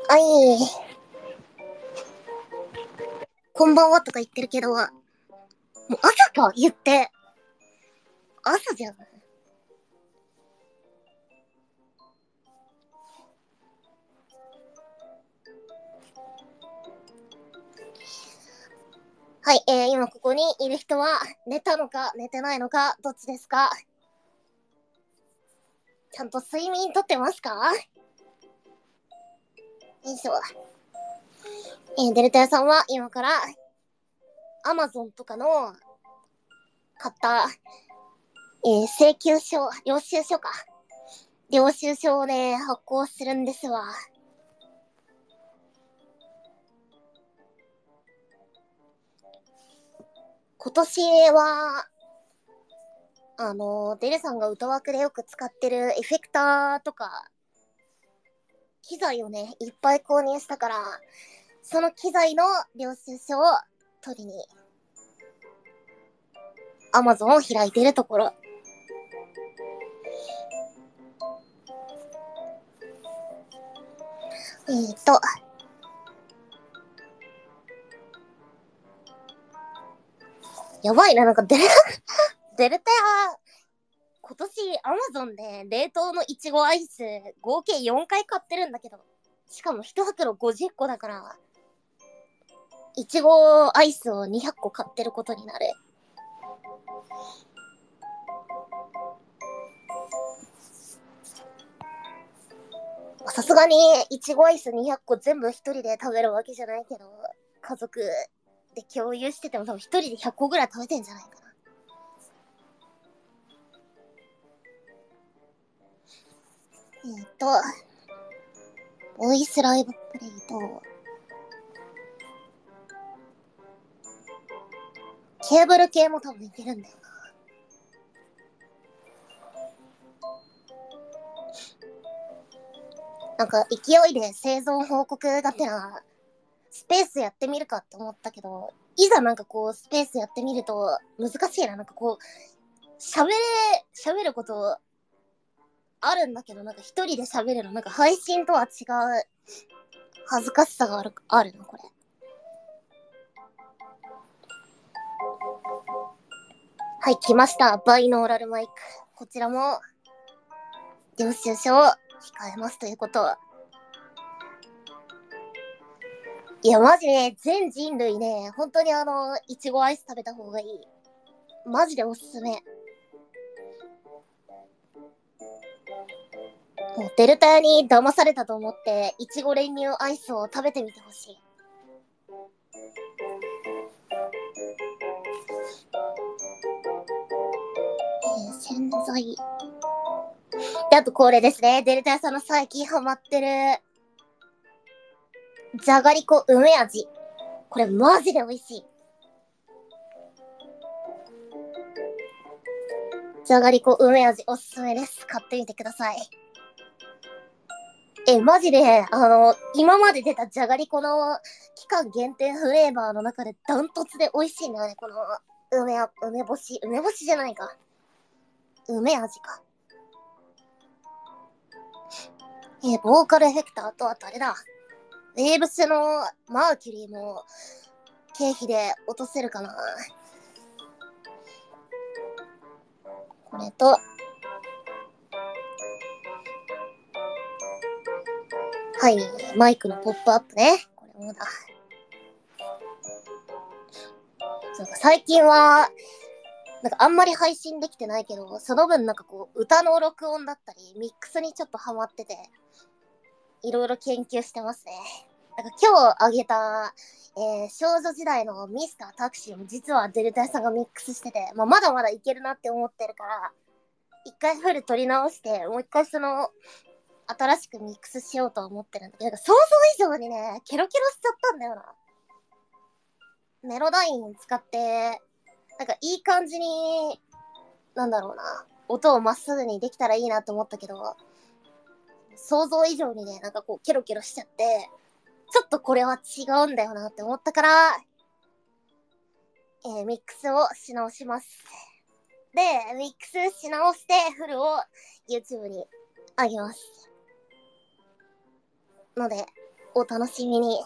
はい、こんばんはとか言ってるけど、もう朝か言って。朝じゃん。はい、今ここにいる人は、寝たのか寝てないのか、どっちですか？ちゃんと睡眠とってますか？よいしょ。デルタ屋さんは今から、アマゾンとかの買った、請求書、領収書か。領収書をね、発行するんですわ。今年は、デルさんが歌枠でよく使ってるエフェクターとか、機材をね、いっぱい購入したから、その機材の領収書を取りに、Amazon を開いてるところ。えーと、やばいな、なんかデルタや、今年 Amazon で冷凍のいちごアイス合計4回買ってるんだけど、しかも1袋50個だから、いちごアイスを200個買ってることになる。さすがにいちごアイス200個全部一人で食べるわけじゃないけど、家族で共有してても多分一人で100個ぐらい食べてんじゃないかな。ボイスライブプレイと、ケーブル系も多分いけるんだよな。なんか勢いで生存報告がてら、スペースやってみるかって思ったけど、いざなんかこうスペースやってみると難しいな。なんかこう、喋ることあるんだけど、なんか一人で喋るの、なんか配信とは違う恥ずかしさがあるの、これ。はい、来ました。バイノーラルマイク。こちらも、領収書を控えますということ。いや、マジね、全人類ね、本当にいちごアイス食べた方がいい。マジでおすすめ。もうデルタ屋に騙されたと思って、いちご練乳アイスを食べてみてほしい。洗剤。で、あとこれですね。デルタ屋さんの最近ハマってる、じゃがりこ梅味。これマジで美味しい。じゃがりこ梅味おすすめです。買ってみてください。マジで、今まで出たじゃがりこの期間限定フレーバーの中でダントツで美味しいんだよね。この梅干し。梅干しじゃないか。梅味か。ボーカルエフェクターと、あとあれだ。ウェーブスのマーキュリーも経費で落とせるかな。これと、はい、マイクのポップアップね。これもだ。そうか、最近は、なんかあんまり配信できてないけど、その分なんかこう、歌の録音だったり、ミックスにちょっとハマってて、いろいろ研究してますね。なんか今日あげた、少女時代のミスタータクシーも実はデルタ屋さんがミックスしてて、まだまだいけるなって思ってるから、一回フル取り直して、もう一回新しくミックスしようとは思ってるんだけど、想像以上にね、ケロケロしちゃったんだよな。メロダイン使って、なんかいい感じに、なんだろうな、音をまっすぐにできたらいいなと思ったけど、想像以上にね、なんかこう、ケロケロしちゃって、ちょっとこれは違うんだよなって思ったから、ミックスをし直します。で、ミックスし直して、フルを YouTube に上げます。ので、 お楽しみに。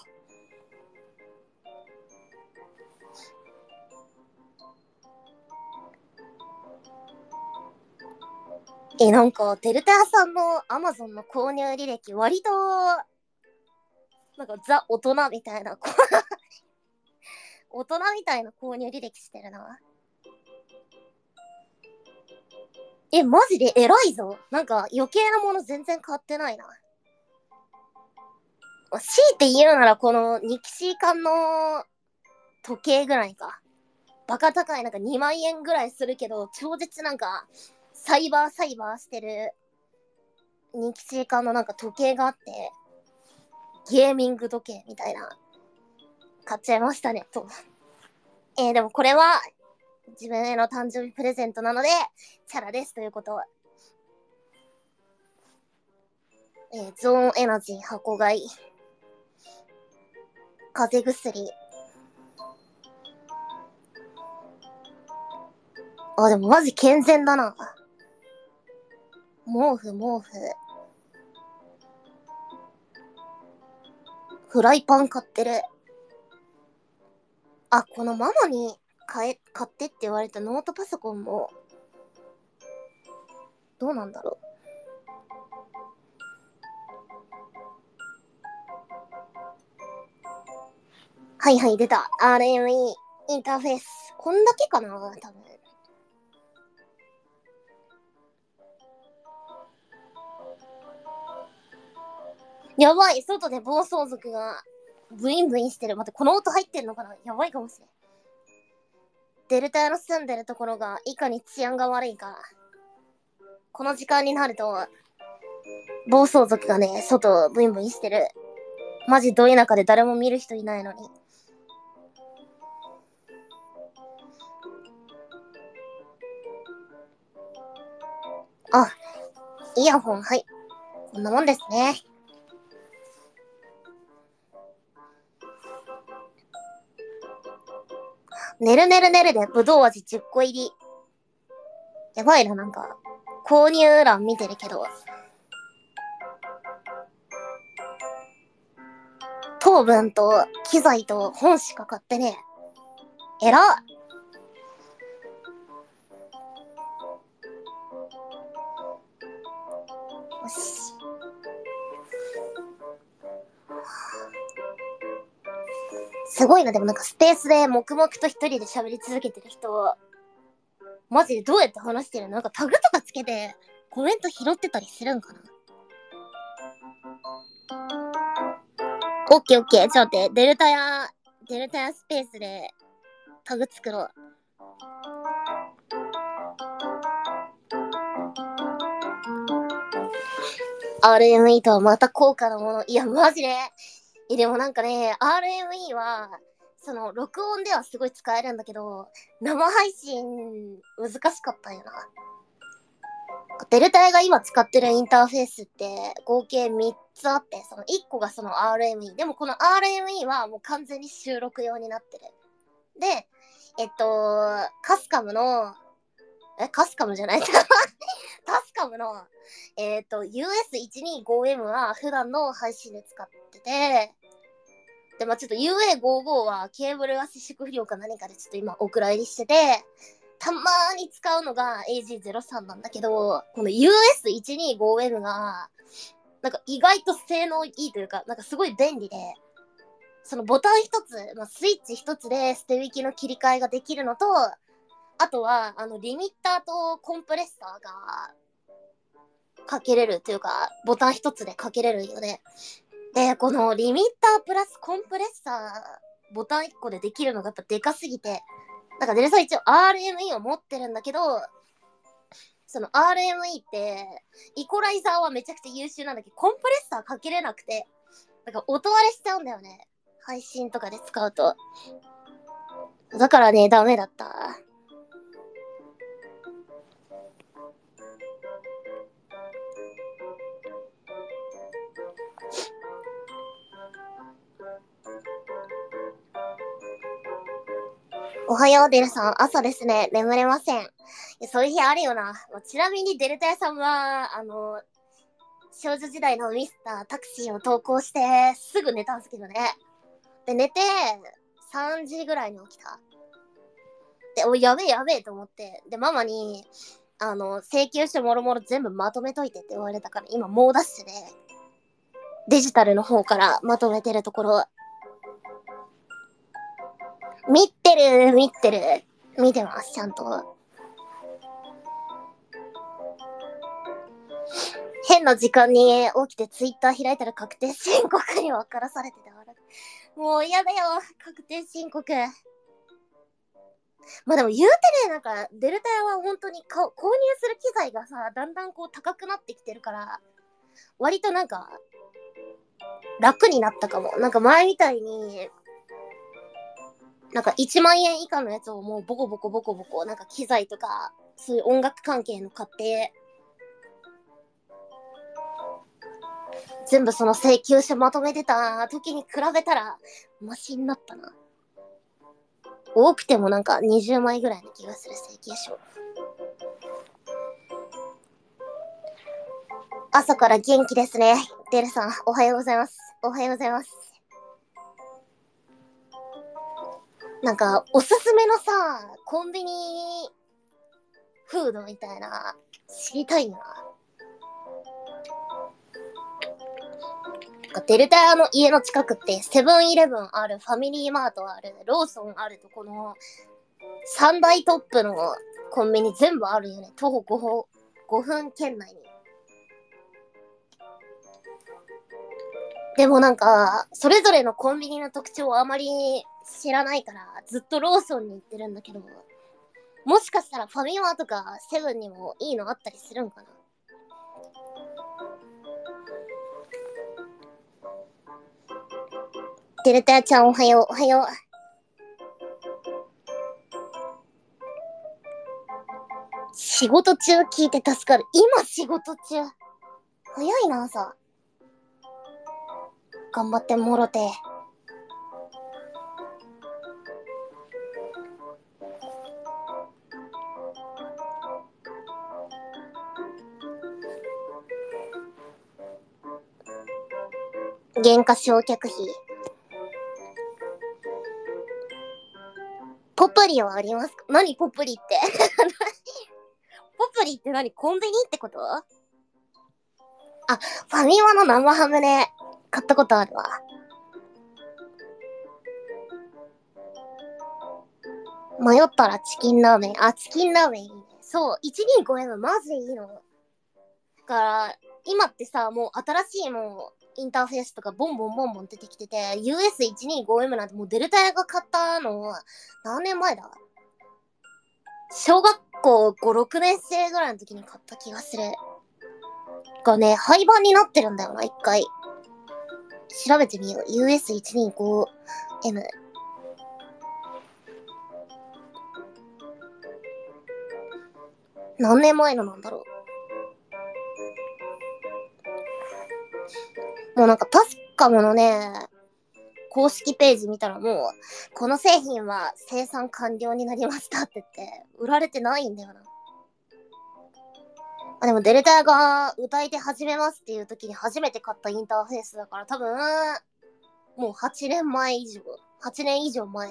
なんか、デルタ屋さんの Amazon の購入履歴、割と、なんかザ大人みたいな、大人みたいな購入履歴してるな。マジで偉いぞ。なんか余計なもの全然買ってないな。強いて言うならこのニキシー缶の時計ぐらいか。バカ高いなんか2万円ぐらいするけど、超絶なんかサイバーしてるニキシー缶のなんか時計があって、ゲーミング時計みたいな。買っちゃいましたね、と。でもこれは自分への誕生日プレゼントなので、チャラですということ。ゾーンエナジー箱買い。風邪薬。でもマジ健全だな。毛布。フライパン買ってる。このママに買ってって言われたノートパソコンも、どうなんだろう。はいはい、出た。RME インターフェース。こんだけかな多分。やばい、外で暴走族がブインブインしてる。待って、この音入ってんのかな。やばいかもしれん。デルタ屋の住んでるところがいかに治安が悪いか。この時間になると、暴走族がね、外ブインブインしてる。マジど田舎で誰も見る人いないのに。イヤホン、はい。こんなもんですね。ねるでぶどう味10個入り。やばいな、なんか、購入欄見てるけど。糖分と機材と本しか買ってねえ。えらっ。よし。すごいな、でもなんかスペースで黙々と一人で喋り続けてる人、マジでどうやって話してるの？なんかタグとかつけてコメント拾ってたりするんかな？オッケー。ちょっと待って、デルタやスペースでタグ作ろう。RME とはまた高価なもの。いや、マジで。でもなんかね、RME は、その、録音ではすごい使えるんだけど、生配信難しかったよな。デルタイが今使ってるインターフェースって合計3つあって、その1個がその RME。でもこの RME はもう完全に収録用になってる。で、カスカムの、カスカムじゃないタスカムの、US125M は普段の配信で使ってて、で、ちょっと UA55 はケーブルが接触不良か何かでちょっと今お蔵入りしてて、たまーに使うのが AG03 なんだけど、この US125M が、なんか意外と性能いいというか、なんかすごい便利で、そのボタン一つ、スイッチ一つで捨て引きの切り替えができるのと、あとは、リミッターとコンプレッサーがかけれるというか、ボタン一つでかけれるよね。で、このリミッタープラスコンプレッサー、ボタン1個でできるのがやっぱでかすぎて、なんかデルさん一応 RME を持ってるんだけど、その RME って、イコライザーはめちゃくちゃ優秀なんだけど、コンプレッサーかけれなくて、なんか音割れしちゃうんだよね。配信とかで使うと。だからね、ダメだった。おはよう、デルさん。朝ですね。眠れません。そういう日あるよな。ちなみに、デルタ屋さんは、 少女時代のミスタータクシーを投稿してすぐ寝たんですけどね。で、寝て3時ぐらいに起きた。で、やべえやべえと思って。で、ママに、請求書もろもろ全部まとめといてって言われたから、今猛ダッシュで、デジタルの方からまとめてるところ。見てます、ちゃんと。変な時間に起きてツイッター開いたら確定申告に分からされてたから。もう嫌だよ、確定申告。まあでも言うてね、なんか、デルタ屋は本当に購入する機材がさ、だんだんこう高くなってきてるから、割となんか、楽になったかも。なんか前みたいに、なんか1万円以下のやつをもうボコボコ、なんか機材とか、そういう音楽関係の買って、全部その請求書まとめてた時に比べたら、マシになったな。多くてもなんか20枚ぐらいの気がする請求書。朝から元気ですね。デルさん、おはようございます。おはようございます。なんか、おすすめのさ、コンビニフードみたいな、知りたいな。デルタ屋の家の近くってセブンイレブンある、ファミリーマートある、ローソンあると、この3大トップのコンビニ全部あるよね。徒歩5分圏内に。でもなんか、それぞれのコンビニの特徴をあまり知らないから、ずっとローソンに行ってるんだけど、もしかしたらファミマとかセブンにもいいのあったりするんかな。デルタちゃんおはよう、おはよう。仕事中聞いて助かる。今仕事中。早いな、朝。頑張ってもろて。原価償却費。ポプリはありますか？何ポプリってポプリって何？コンビニってこと？あ、ファミマの生ハムね。買ったことあるわ。迷ったらチキンラーメン。あ、チキンラーメンいいね。そう、125M マジでいいの。だから、今ってさ、もう新しいもう、インターフェースとかボンボン出てきてて、US125M なんてもうデルタ屋が買ったの、何年前だ？小学校5、6年生ぐらいの時に買った気がする。がね、廃盤になってるんだよな、一回。調べてみよう。US125M。何年前のなんだろう。もうなんかタスカムのね、公式ページ見たらもう、この製品は生産完了になりましたって言って、売られてないんだよな。あ、でもデルタが歌い手始めますっていう時に初めて買ったインターフェースだから多分、もう8年前以上。8年以上前。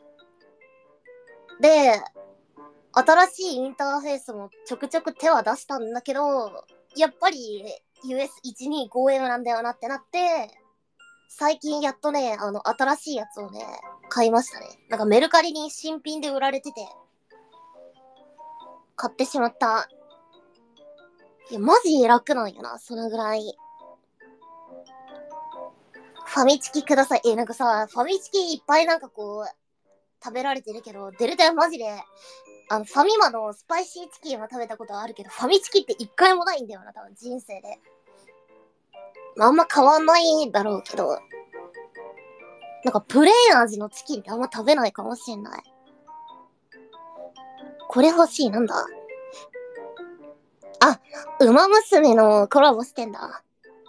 で、新しいインターフェースもちょくちょく手は出したんだけど、やっぱり US125M なんだよなってなって、最近やっとね、新しいやつをね、買いましたね。なんかメルカリに新品で売られてて、買ってしまった。いや、マジ楽なんよな、そのぐらい。ファミチキください。なんかさ、ファミチキいっぱいなんかこう、食べられてるけど、デルタはマジで、ファミマのスパイシーチキンは食べたことあるけど、ファミチキって一回もないんだよな、多分人生で。あんま変わんないだろうけど、なんかプレーン味のチキンってあんま食べないかもしんない。これ欲しい、なんだ？あ、ウマ娘のコラボしてんだ。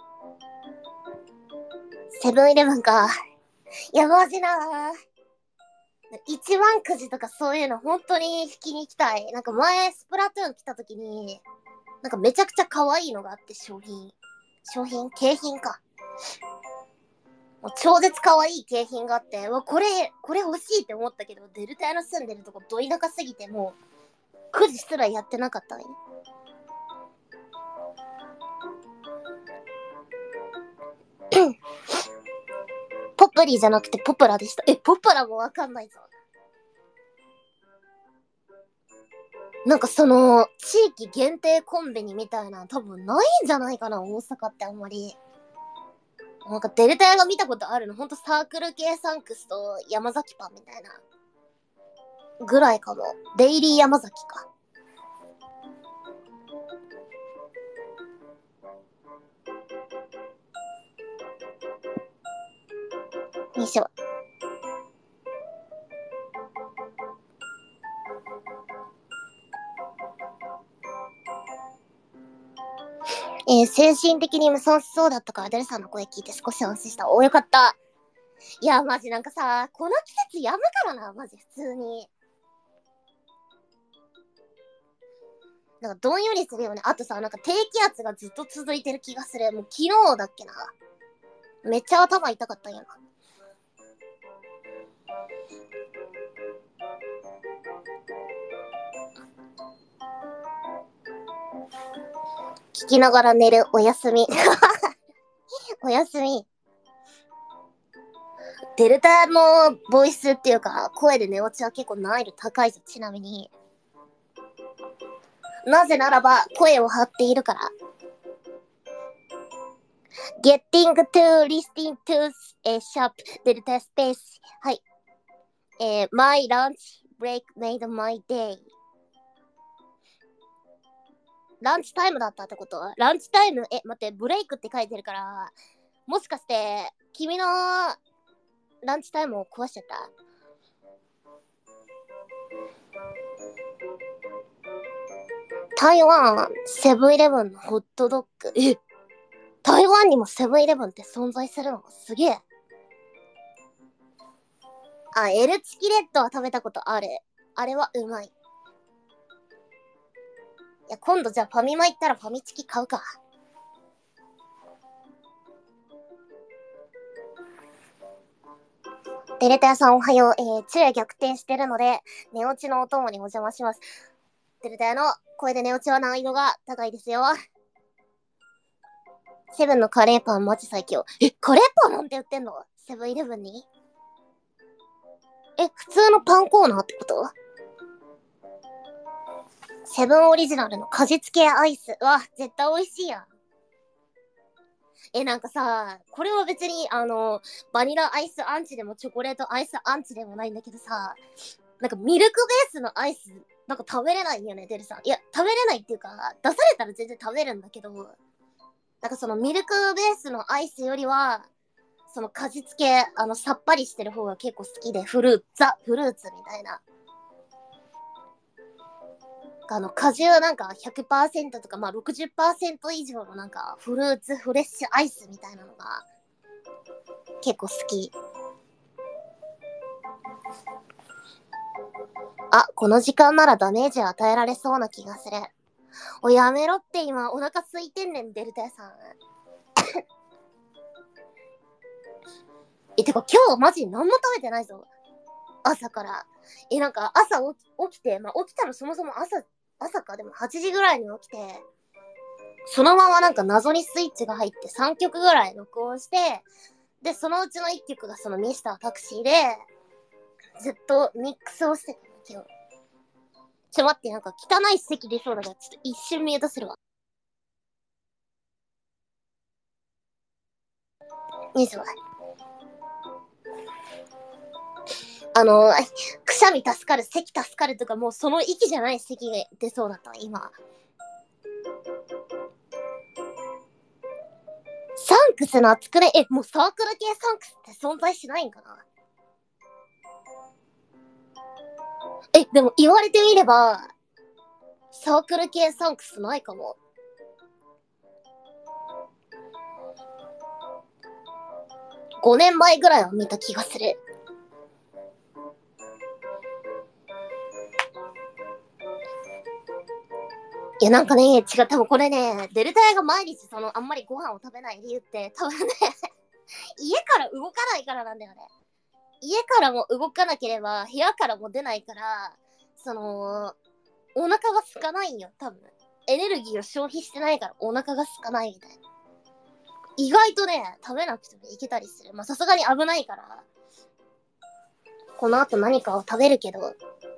セブンイレブンか。いや、マジなぁ。一番くじとかそういうの本当に引きに行きたい。なんか前スプラトゥーン来た時に、なんかめちゃくちゃ可愛いのがあって商品。 景品か。もう超絶可愛い景品があって、これ欲しいって思ったけど、デルタ屋の住んでるとこど田舎すぎて、もう、9時すらやってなかったね。ポプリじゃなくてポプラでした。ポプラもわかんないぞ。なんかその、地域限定コンビニみたいな多分ないんじゃないかな、大阪ってあんまり。なんかデルタ屋が見たことあるの、ほんとサークル系サンクスと山崎パンみたいな。ぐらいかも。デイリー山崎か。よいしょ。精神的に無損しそうだったからデルさんの声聞いて少し安心した。よかった。いや、マジなんかさ、この季節やむからな、マジ普通に。なんかどんよりするよね。あとさ、なんか低気圧がずっと続いてる気がする。もう昨日だっけな。めっちゃ頭痛かったんやな。聞きながら寝る。おやすみ。おやすみ。デルタのボイスっていうか、声で寝落ちは結構難易度高いぞ、ちなみに。なぜならば、声を張っているから。Getting to listening to sharp delta space. はい。My lunch break made my day. ランチタイムだったってこと？ランチタイム、待って、ブレイクって書いてるから、もしかして、君のランチタイムを壊しちゃった？台湾、セブンイレブンのホットドッグ。台湾にもセブンイレブンって存在するの？すげえ。エルチキレットは食べたことある。あれはうまい。いや、今度じゃあファミマ行ったらファミチキ買うか。デレタ屋さんおはよう。昼夜逆転してるので、寝落ちのお供にお邪魔します。デレタ屋の声で寝落ちは難易度が高いですよ。セブンのカレーパンマジ最強。カレーパンなんて売ってんの？セブンイレブンに？普通のパンコーナーってこと？セブンオリジナルの果実系アイス。わ、絶対美味しいやん。なんかさ、これは別に、バニラアイスアンチでもチョコレートアイスアンチでもないんだけどさ、なんかミルクベースのアイス、なんか食べれないよね、デルさん。いや、食べれないっていうか、出されたら全然食べるんだけど、なんかそのミルクベースのアイスよりは、その果実系、さっぱりしてる方が結構好きで、フルーツみたいな。果汁なんか100%とか、まあ60%以上のなんかフルーツフレッシュアイスみたいなのが結構好き。この時間ならダメージ与えられそうな気がする。やめろって今お腹空いてんねん、デルタ屋さん。てか今日マジ何も食べてないぞ。朝から。なんか朝起きて、まあ起きたのそもそも朝か、でも8時ぐらいに起きて、そのままなんか謎にスイッチが入って3曲ぐらい録音して、で、そのうちの1曲がそのミスタータクシーで、ずっとミックスをしてたの、今日。待って、なんか汚い席出そうだから、ちょっと一瞬ミュートするわ。いいぞ。くしゃみ助かる、咳助かるとか、もうその息じゃない咳が出そうだった、今。サンクスの熱くね？もうサークル系サンクスって存在しないんかな？でも言われてみれば、サークル系サンクスないかも。5年前ぐらいは見た気がする。 いやなんかね、違う、多分これね、デルタヤが毎日あんまりご飯を食べない理由って、多分ね、家から動かないからなんだよね。家からも動かなければ、部屋からも出ないから、お腹が空かないんよ、多分。エネルギーを消費してないからお腹が空かないみたいな。意外とね、食べなくてもいけたりする。まあさすがに危ないから、この後何かを食べるけど、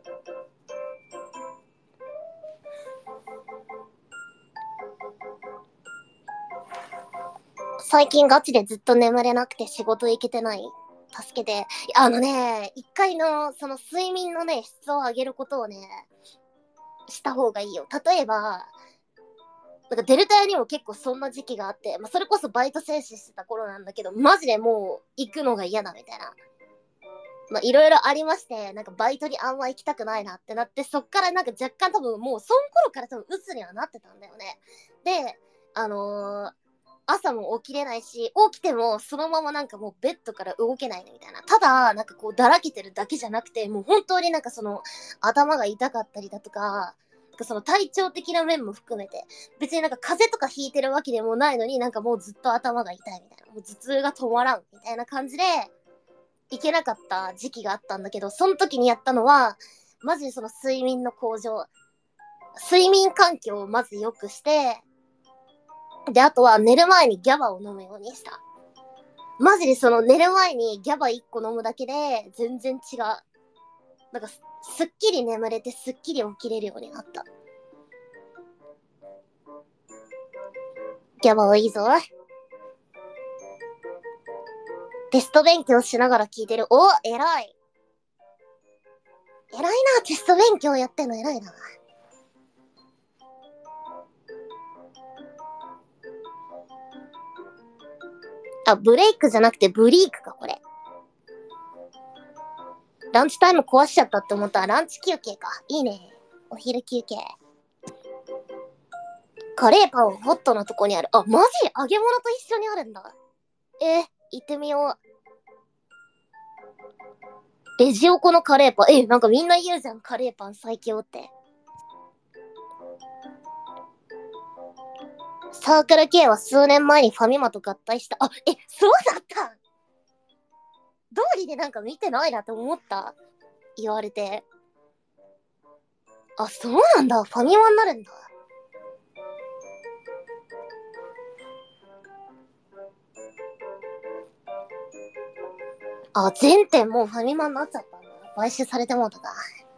最近ガチでずっと眠れなくて仕事行けてない。助けて。一回の睡眠のね、質を上げることをね、した方がいいよ。例えば、なんかデルタヤにも結構そんな時期があって、まあ、それこそバイト停止してた頃なんだけど、マジでもう行くのが嫌だみたいな。まあ、いろいろありまして、なんかバイトにあんま行きたくないなってなって、そっからなんか若干多分もうその頃から多分鬱にはなってたんだよね。で、朝も起きれないし、起きてもそのままなんかもうベッドから動けないみたいな。ただ、なんかこうだらけてるだけじゃなくて、もう本当になんか頭が痛かったりだとか、体調的な面も含めて、別になんか風邪とかひいてるわけでもないのになんかもうずっと頭が痛いみたいな。もう頭痛が止まらんみたいな感じで、いけなかった時期があったんだけど、その時にやったのは、マジで睡眠の向上、睡眠環境をまず良くして、で、あとは寝る前にギャバを飲むようにした。マジで寝る前にギャバ1個飲むだけで全然違う。なんかすっきり眠れてすっきり起きれるようになった。ギャバはいいぞ。テスト勉強しながら聞いてる。お、偉い。偉いな、テスト勉強やってんの偉いな。あ、ブレイクじゃなくてブリークか、これ。ランチタイム壊しちゃったって思ったらランチ休憩か。いいね。お昼休憩。カレーパンホットのとこにある。あ、マジ揚げ物と一緒にあるんだ。行ってみよう。レジ横のカレーパン。なんかみんな言うじゃん。カレーパン最強って。サークル系は数年前にファミマと合体した。あ、そうだった通りでなんか見てないなって思った。言われて。あ、そうなんだ。ファミマになるんだ。あ、全店もうファミマになっちゃったんだ。買収されてもうたか。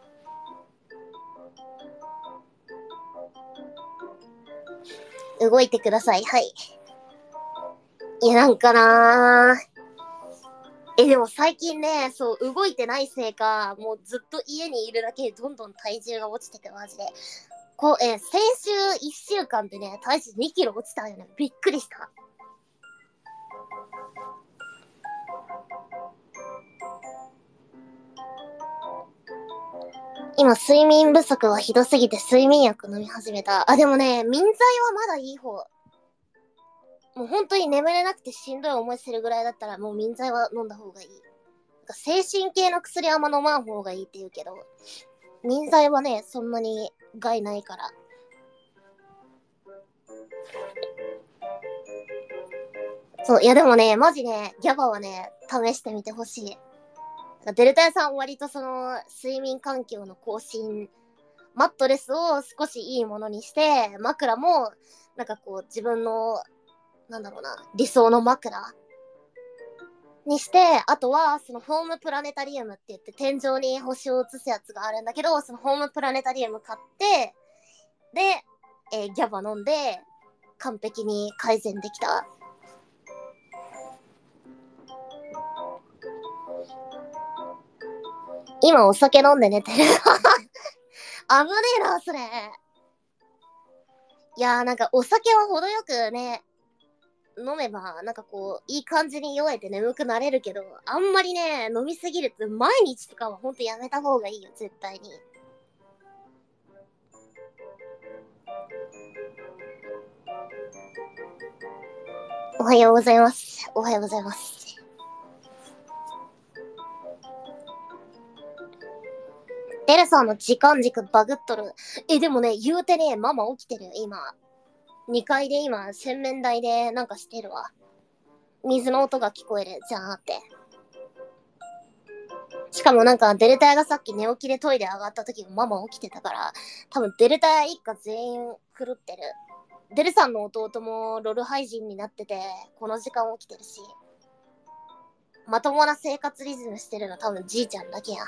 動いてください。はい。いや、なんかなでも最近ね、そう、動いてないせいか、もうずっと家にいるだけでどんどん体重が落ちてく、マジで。先週1週間でね、体重2キロ落ちたんよね。びっくりした。今、睡眠不足はひどすぎて睡眠薬飲み始めた。あ、でもね、眠剤はまだいい方。もう本当に眠れなくてしんどい思いするぐらいだったら、もう眠剤は飲んだ方がいい。精神系の薬あんま飲まん方がいいって言うけど、眠剤はね、そんなに害ないから。そう、いやでもね、マジね、ギャバはね、試してみてほしい。デルタヤさん割と睡眠環境の更新、マットレスを少しいいものにして、枕も、なんかこう自分の、なんだろうな、理想の枕にして、あとはホームプラネタリウムって言って天井に星を映すやつがあるんだけど、そのホームプラネタリウム買って、で、ギャバ飲んで、完璧に改善できた。今お酒飲んで寝てる。危ねえな、それ。いやーなんかお酒は程よくね、飲めば、なんかこう、いい感じに酔えて眠くなれるけど、あんまりね、飲みすぎると毎日とかはほんとやめた方がいいよ、絶対に。おはようございます。おはようございます。てるさんの時間軸バグっとる。でもね、言うてね、ママ起きてるよ、今。2階で今、洗面台でなんかしてるわ。水の音が聞こえる、じゃーって。しかもなんか、デルタヤがさっき寝起きでトイレ上がった時もママ起きてたから、多分デルタヤ一家全員狂ってる。デルさんの弟もロル廃人になってて、この時間起きてるし。まともな生活リズムしてるの多分じいちゃんだけや。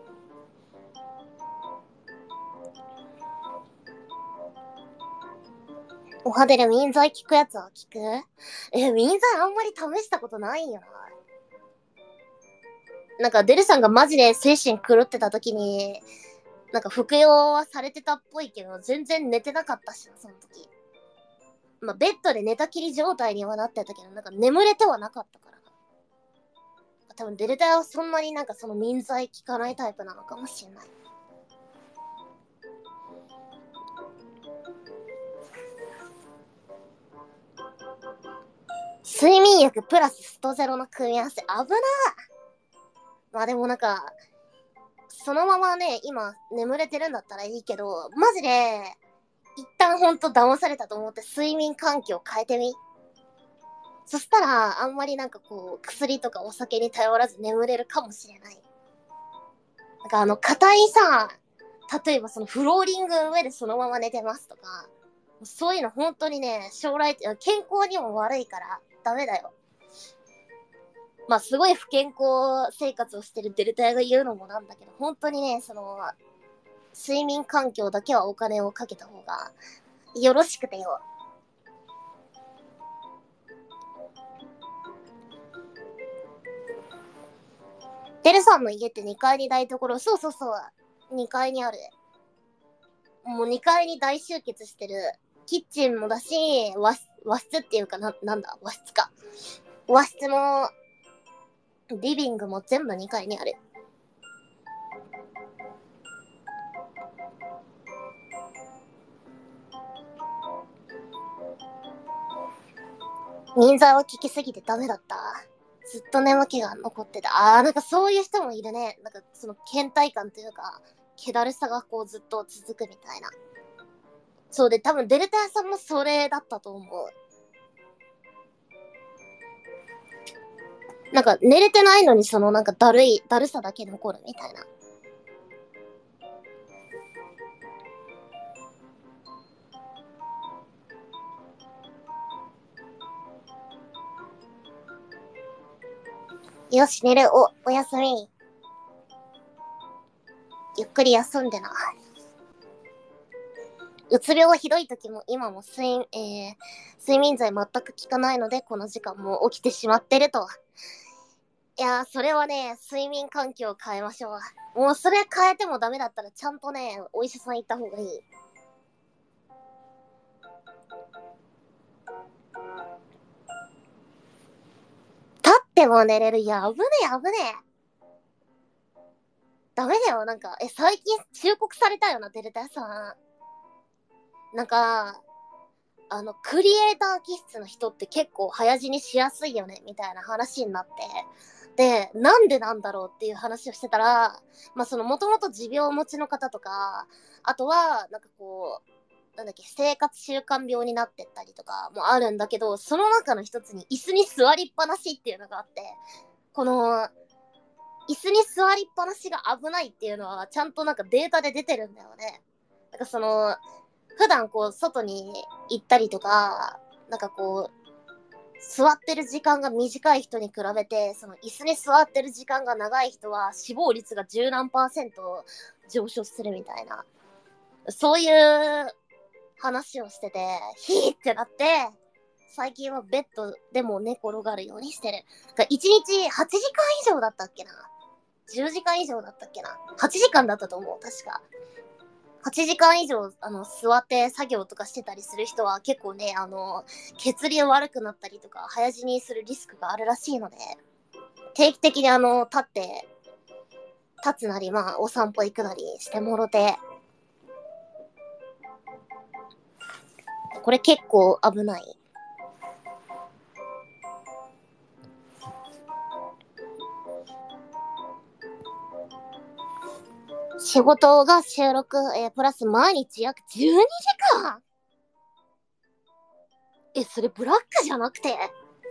おはでで民剤効くやつは効く？民剤あんまり試したことないよな。なんかデルさんがマジで精神狂ってた時に、なんか服用はされてたっぽいけど、全然寝てなかったしな、その時。まあ、ベッドで寝たきり状態にはなってたけど、なんか眠れてはなかったからな。多分デルタヤはそんなになんかその民剤効かないタイプなのかもしれない。睡眠薬プラスストゼロの組み合わせ、危なー。まあでもなんか、そのままね、今眠れてるんだったらいいけど、マジで、一旦ほんと騙されたと思って睡眠環境変えてみ。そしたら、あんまりなんかこう、薬とかお酒に頼らず眠れるかもしれない。なんか硬いさ、例えばそのフローリングの上でそのまま寝てますとか、そういうの本当にね、将来、健康にも悪いからダメだよ。まあすごい不健康生活をしてるデルタヤが言うのもなんだけど、本当にね、その、睡眠環境だけはお金をかけた方がよろしくてよ。デルさんの家って2階に台所、そうそうそう、2階にある。もう2階に大集結してる。キッチンもだし、和室っていうかなんだ、和室か。和室も、リビングも全部2階にある。人材を聞きすぎてダメだった。ずっと眠気が残ってた。なんかそういう人もいるね。なんかその倦怠感というか、気だるさがこうずっと続くみたいな。そうで、多分デルタヤさんもそれだったと思う。なんか寝れてないのにそのなんかだるさだけ残るみたいな。よし、寝る。おやすみ。ゆっくり休んでな。うつ病ひどい時も今も睡眠剤全く効かないので、この時間も起きてしまってると。いやー、それはね、睡眠環境を変えましょう。もうそれ変えてもダメだったら、ちゃんとね、お医者さん行った方がいい。立っても寝れる。いや、危ねえ、危ねえ。ダメだよ。なんか、最近忠告されたよな、デルタ屋さん。なんか、クリエイター気質の人って結構早死にしやすいよね、みたいな話になって。で、なんでなんだろうっていう話をしてたら、まあ、その、もともと持病をお持ちの方とか、あとは、なんかこう、なんだっけ、生活習慣病になってったりとかもあるんだけど、その中の一つに椅子に座りっぱなしっていうのがあって、この、椅子に座りっぱなしが危ないっていうのは、ちゃんとなんかデータで出てるんだよね。なんかその、普段こう、外に行ったりとか、なんかこう、座ってる時間が短い人に比べて、その椅子に座ってる時間が長い人は死亡率が10何パーセント上昇するみたいな、そういう話をしてて、ヒーってなって、最近はベッドでも寝転がるようにしてる。1日8時間以上だったっけな？ 10 時間以上だったっけな？ 8 時間だったと思う、確か。8時間以上、座って作業とかしてたりする人は結構ね、血流悪くなったりとか、早死にするリスクがあるらしいので、定期的に立つなり、まあ、お散歩行くなりしてもろて、これ結構危ない。 仕事が収録、プラス毎日約12時間。それブラックじゃなくて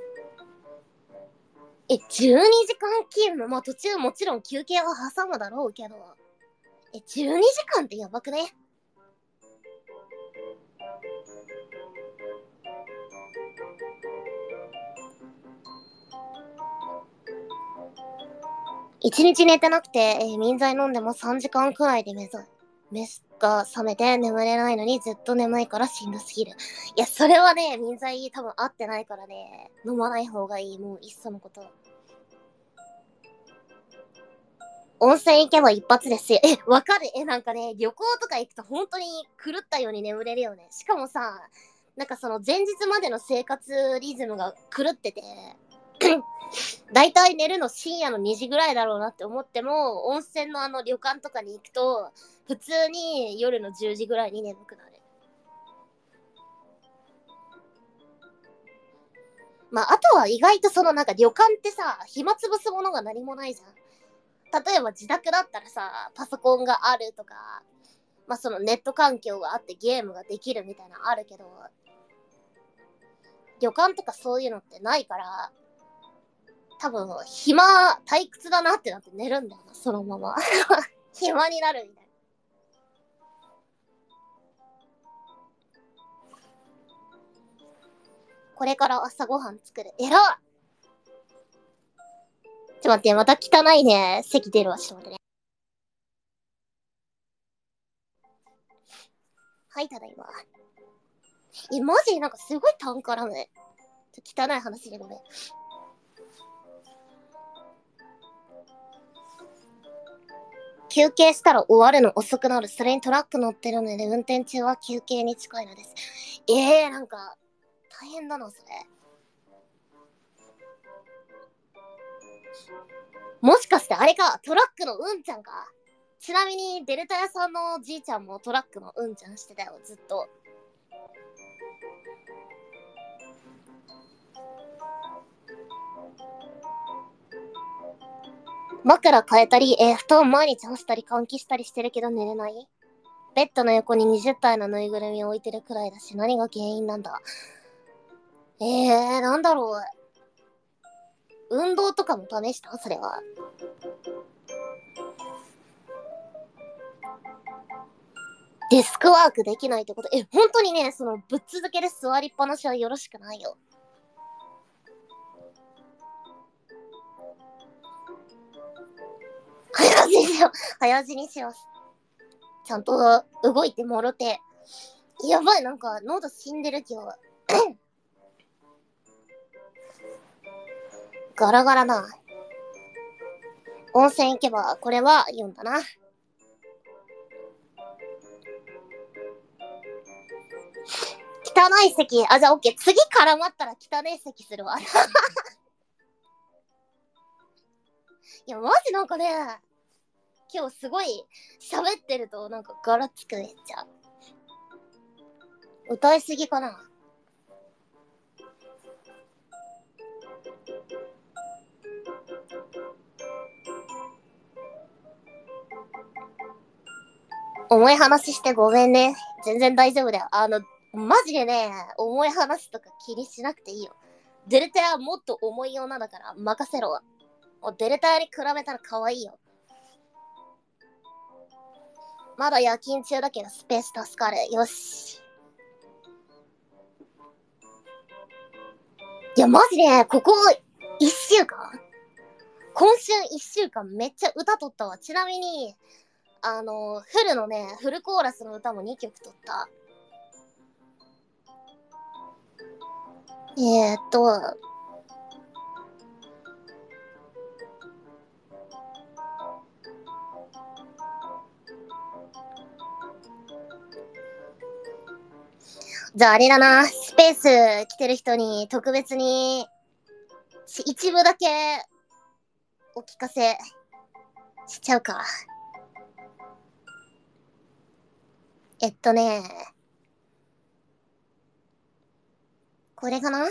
12時間勤務。まあ途中もちろん休憩は挟むだろうけど、12時間ってやばくね？1日寝てなくて、眠剤飲んでも3時間くらいで目が覚めて眠れないのにずっと眠いからしんどすぎる。いや、それはね、眠剤多分合ってないからね、飲まない方がいい。もういっそのこと。温泉行けば一発ですよ。わかる？なんかね、旅行とか行くと本当に狂ったように眠れるよね。しかもさ、なんかその前日までの生活リズムが狂ってて、だいたい寝るの深夜の2時ぐらいだろうなって思っても、温泉の旅館とかに行くと、普通に夜の10時ぐらいに眠くなる。まあ、あとは意外とそのなんか旅館ってさ、暇つぶすものが何もないじゃん。例えば自宅だったらさ、パソコンがあるとか、まあそのネット環境があってゲームができるみたいなのあるけど、旅館とかそういうのってないから、多分退屈だなってなって寝るんだよな、そのまま。暇になるみたいな。これから朝ごはん作る。えらっ！ちょっと待って、また汚いね。席出るわ、ちょっと待ってね。はい、ただいま。マジなんかすごい単絡む。汚い話でごめん。休憩したら終わるの遅くなる。それにトラック乗ってるので、運転中は休憩に近いのです。なんか、大変だな、それ。もしかしてあれか、トラックのうんちゃんか。ちなみに、デルタ屋さんのじいちゃんもトラックのうんちゃんしてたよ、ずっと。枕変えたり、布団毎日干したり換気したりしてるけど寝れない。ベッドの横に20体のぬいぐるみを置いてるくらいだし、何が原因なんだ。なんだろう。運動とかも試した？それは。デスクワークできないってこと？本当にね、そのぶっ続けで座りっぱなしはよろしくないよ。早死にしよう。早死にしよう。ちゃんと動いてもろて。やばい、なんか喉死んでる今日。ガラガラな。温泉行けばこれは言うんだな。汚い席。じゃあオッケー。次絡まったら汚い席するわ。いや、マジなんかね、今日すごい喋ってるとなんかガラつくめっちゃ。歌いすぎかな。重い話してごめんね。全然大丈夫だよ。マジでね、重い話とか気にしなくていいよ。デルタはもっと重い女だから任せろ。デルタに比べたら可愛いよ。まだ夜勤中だけどスペース助かる。よし。いや、マジで、ここ1週間今週1週間めっちゃ歌取ったわ。ちなみに、フルのね、フルコーラスの歌も2曲取った。えーっと、じゃああれだな、スペース来てる人に特別に一部だけお聞かせしちゃうか。ね、これかな。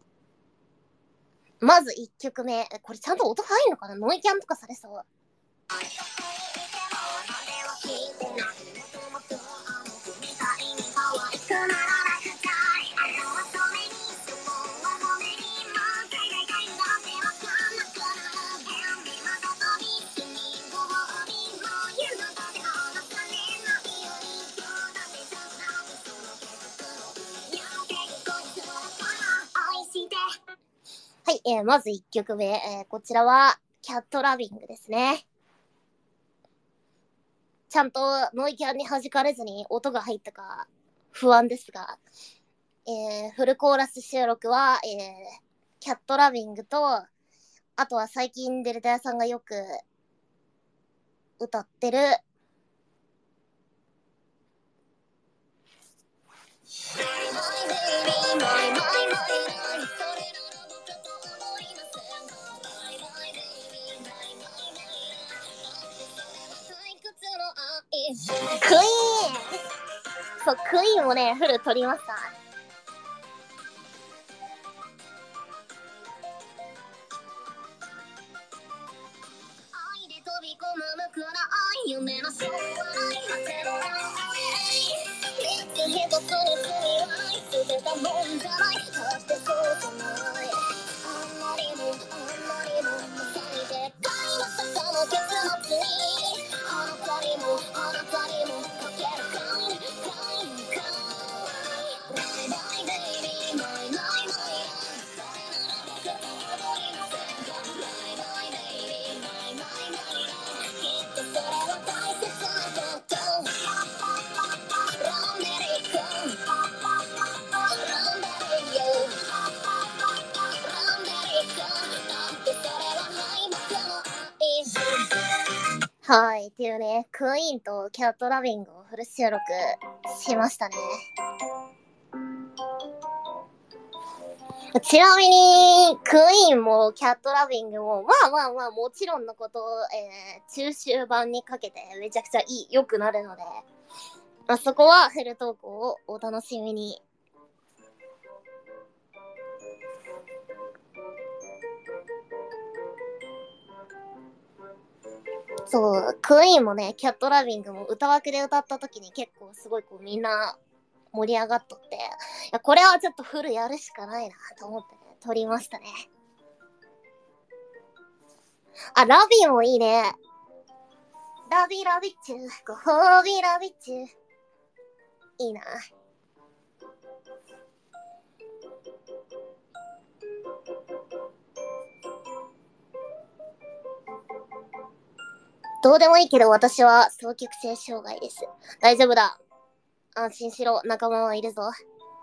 まず1曲目。これちゃんと音入るのかな？ノイキャンとかされそう。 はい、まず1曲目、こちらはキャットラビングですね。ちゃんとノイキャンに弾かれずに音が入ったか不安ですが、フルコーラス収録は、キャットラビングと、あとは最近デルタ屋さんがよく歌ってるクイーン。そう、クイーンもね、フル撮りました。夢の将来果てのない一つに罪は捨てたもんじゃない。だってそうじゃない。あんまりも最でかいまさかの結末にあなたにもかけるかいバイバイベイビーマイマイマイそれなら僕と踊りませんか。バイバイベイビーマイマイマイきっとそれは大切なこと。ランデリコランデリよランデリコだってそれはない僕の愛。はい、っていうね、クイーンとキャットラビングをフル収録しましたね。ちなみに、クイーンもキャットラビングも、まあ、もちろんのこと、中終盤にかけてめちゃくちゃ良くなるので、そこはフル投稿をお楽しみに。そう、クイーンもね、キャットラビングも歌枠で歌った時に結構すごいこうみんな盛り上がっとって、いやこれはちょっとフルやるしかないなと思ってね、撮りましたね。あ、ラビーもいいね。ラビラビッチュ、ご褒美ラビッチュ。いいな。どうでもいいけど私は双極性障害です。大丈夫だ。安心しろ、仲間はいるぞ。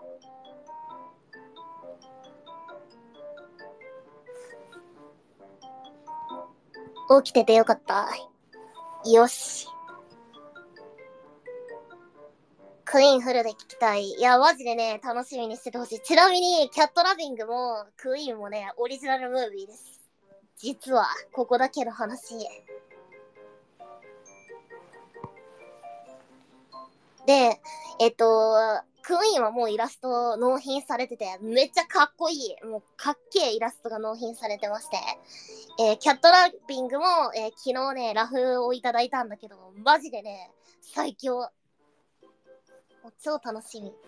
起きててよかった。よし。クイーンフルで聞きたい。いや、マジでね、楽しみにしててほしい。ちなみに、キャットラビングも、クイーンもね、オリジナルムービーです。実は、ここだけの話。で、クイーンはもうイラスト納品されてて、めっちゃかっこいい。もうかっけえイラストが納品されてまして、キャットラビングも、昨日ね、ラフをいただいたんだけど、マジでね、最強。もう超楽しみ。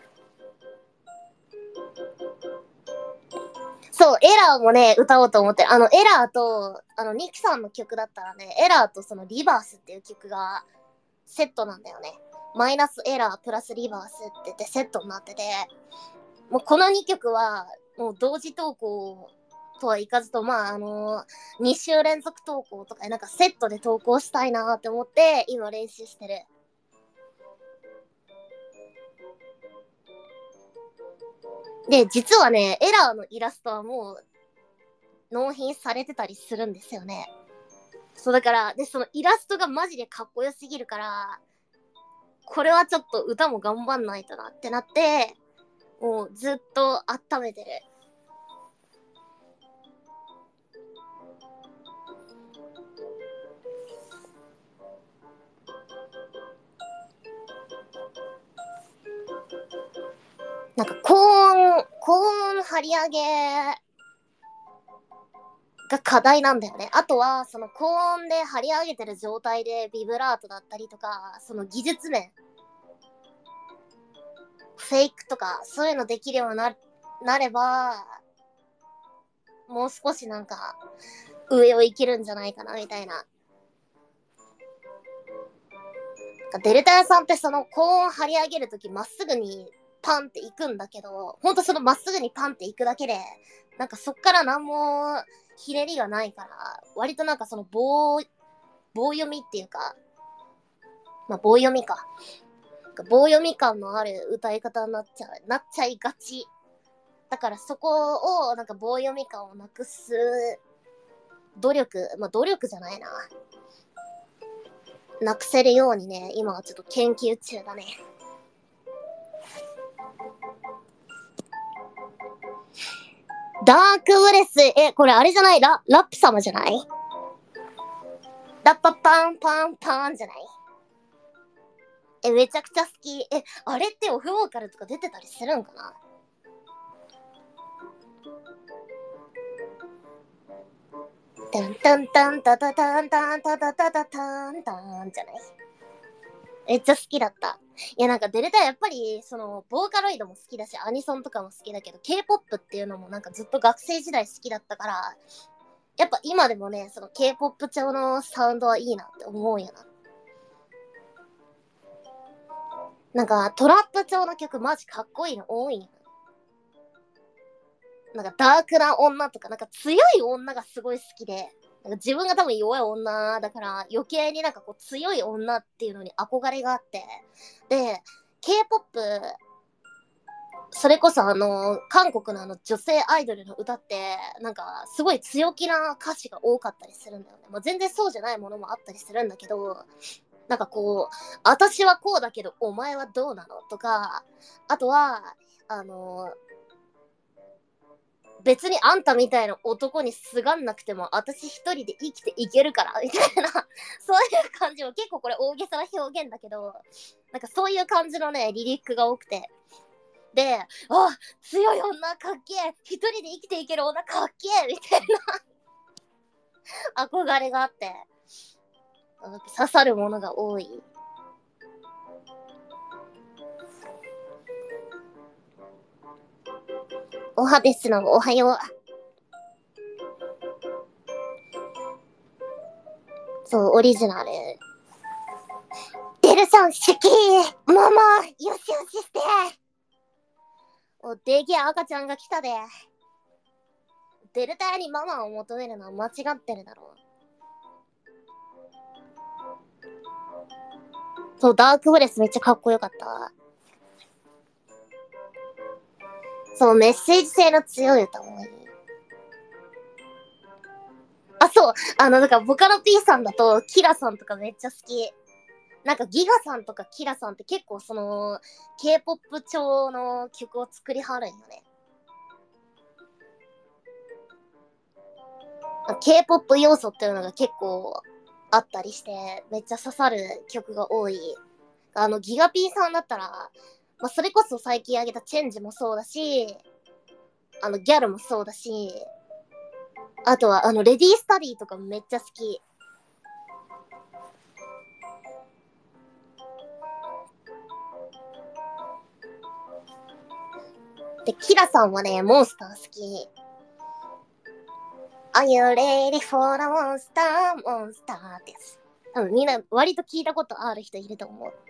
そう、エラーもね、歌おうと思ってる。エラーと、ニキさんの曲だったらね、エラーとそのリバースっていう曲がセットなんだよね。マイナスエラープラスリバースって言ってセットになってて、もうこの2曲は、もう同時投稿とはいかずと、2週連続投稿とか、なんかセットで投稿したいなって思って、今練習してる。で、実はね、エラーのイラストはもう納品されてたりするんですよね。そうだから、で、そのイラストがマジでかっこよすぎるから、これはちょっと歌も頑張んないとなってなって、もうずっと温めてる。なんか高音張り上げが課題なんだよね。あとは、その高音で張り上げてる状態でビブラートだったりとか、その技術面、フェイクとか、そういうのできるようになれば、もう少しなんか、上をいけるんじゃないかな、みたいな。デルタ屋さんってその高音張り上げるときまっすぐにパンっていくんだけど、ほんとそのまっすぐにパンっていくだけで、なんかそっからなんもひねりがないから、割となんかその棒読みっていうか、まあ棒読みか。棒読み感のある歌い方になっちゃいがち。だからそこをなんか棒読み感をなくす努力じゃないな。なくせるようにね、今はちょっと研究中だね。ダークブレス、これあれじゃない？ラップ様じゃない？ラッパパンパンパンじゃない？めちゃくちゃ好き。あれってオフボーカルとか出てたりするんかな？タンタンタンタタタンタンタタタタタンタンじゃない？めっちゃ好きだった。いやなんかデルタやっぱりそのボーカロイドも好きだしアニソンとかも好きだけど K-POP っていうのもなんかずっと学生時代好きだったからやっぱ今でもねその K-POP 調のサウンドはいいなって思うよな。なんかトラップ調の曲マジかっこいいの多いんよ。なんかダークな女とかなんか強い女がすごい好きでなんか自分が多分弱い女だから余計になんかこう強い女っていうのに憧れがあってで K-POP それこそ韓国の女性アイドルの歌って、なんか、すごい強気な歌詞が多かったりするんだよね。まあ、全然そうじゃないものもあったりするんだけど、なんかこう、私はこうだけど、お前はどうなのとか、あとは、あの、別にあんたみたいな男にすがんなくても、私一人で生きていけるから、みたいな、そういう感じも結構これ大げさな表現だけど、なんかそういう感じのね、リリックが多くて、で、強い女かっけえ一人で生きていける女かっけえみたいな憧れがあって、刺さるものが多い。おはですのおはよう。そう、オリジナル。デルさん、シュキーママ、よしよししてでけえ赤ちゃんが来たで。デルタにママを求めるのは間違ってるだろう。そう、ダークブレスめっちゃかっこよかった。そう、メッセージ性の強い歌もいい。そう、だからボカロ P さんだと、キラさんとかめっちゃ好き。なんかギガさんとかキラさんって結構その K-POP 調の曲を作りはるんよね。K-POP 要素っていうのが結構あったりしてめっちゃ刺さる曲が多い。ギガ P さんだったら、まあ、それこそ最近あげたチェンジもそうだし、ギャルもそうだし、あとはレディースタディとかもめっちゃ好き。で、キラさんはね、モンスター好き。Are you ready for the monster? モンスターです。多分みんな割と聞いたことある人いると思う。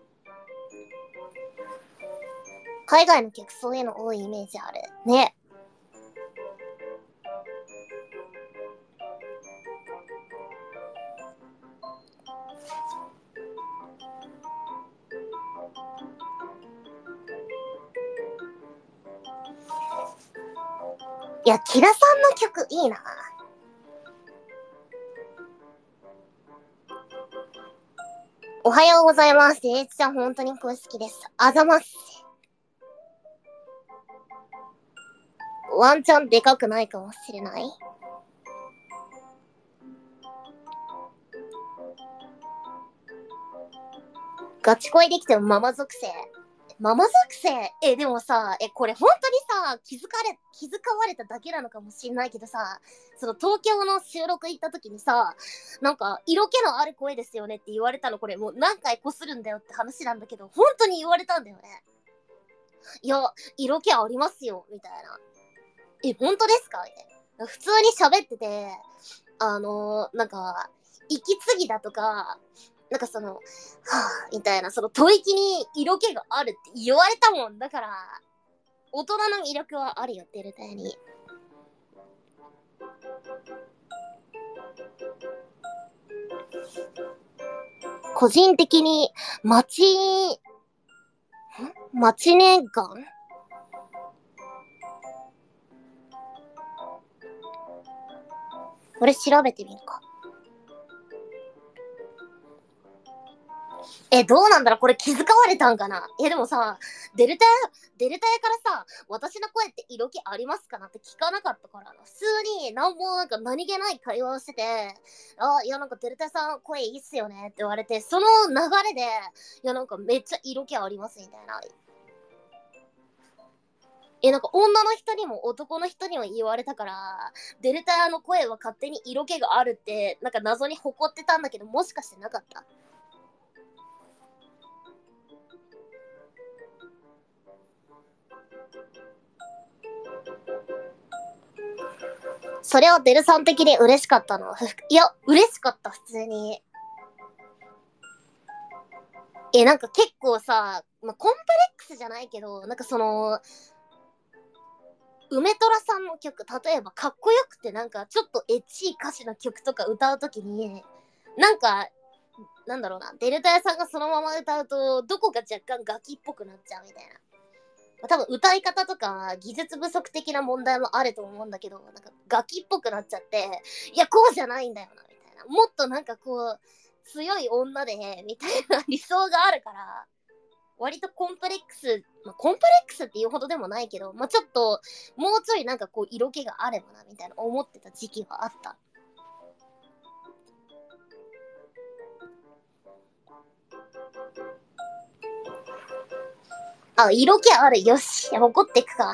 海外の曲そういうの多いイメージある。ね。いや、キラさんの曲いいな。おはようございます。エイチちゃん本当に好きです。あざます。ワンチャンでかくないかもしれない。ガチ恋できてもママ属性。 ママ属性でもさ、これ本当にさ、気遣われただけなのかもしんないけどさ、その東京の収録行った時にさ、なんか、色気のある声ですよねって言われたの、これもう何回こするんだよって話なんだけど、本当に言われたんだよね。いや、色気ありますよ、みたいな。本当ですかみたいな。普通に喋ってて、なんか、息継ぎだとか、なんかその、はぁ、みたいな、その吐息に色気があるって言われたもん。だから、大人の魅力はあるよって言ったように。個人的に、マチネガンこれ調べてみるか。どうなんだろうこれ気遣われたんかなでもさ、デルタ屋からさ、私の声って色気ありますかなって聞かなかったから、普通になんか何気ない会話をしてて、いやなんかデルタ屋さん声いいっすよねって言われて、その流れで、いやなんかめっちゃ色気ありますみたいな。なんか女の人にも男の人にも言われたから、デルタ屋の声は勝手に色気があるって、なんか謎に誇ってたんだけど、もしかしてなかった？それはデルさん的に嬉しかったの？いや、嬉しかった、普通に。なんか結構さ、コンプレックスじゃないけど、なんかその、梅虎さんの曲、例えばかっこよくてなんかちょっとエッチい歌詞の曲とか歌うときに、なんか、なんだろうな、デルタ屋さんがそのまま歌うと、どこか若干ガキっぽくなっちゃうみたいな。多分歌い方とか技術不足的な問題もあると思うんだけど、なんかガキっぽくなっちゃって、いや、こうじゃないんだよな、みたいな。もっとなんかこう、強い女で、みたいな理想があるから、割とコンプレックス、コンプレックスっていうほどでもないけど、ちょっと、もうちょいなんかこう、色気があればな、みたいな思ってた時期はあった。色気ある。よし。怒ってくか。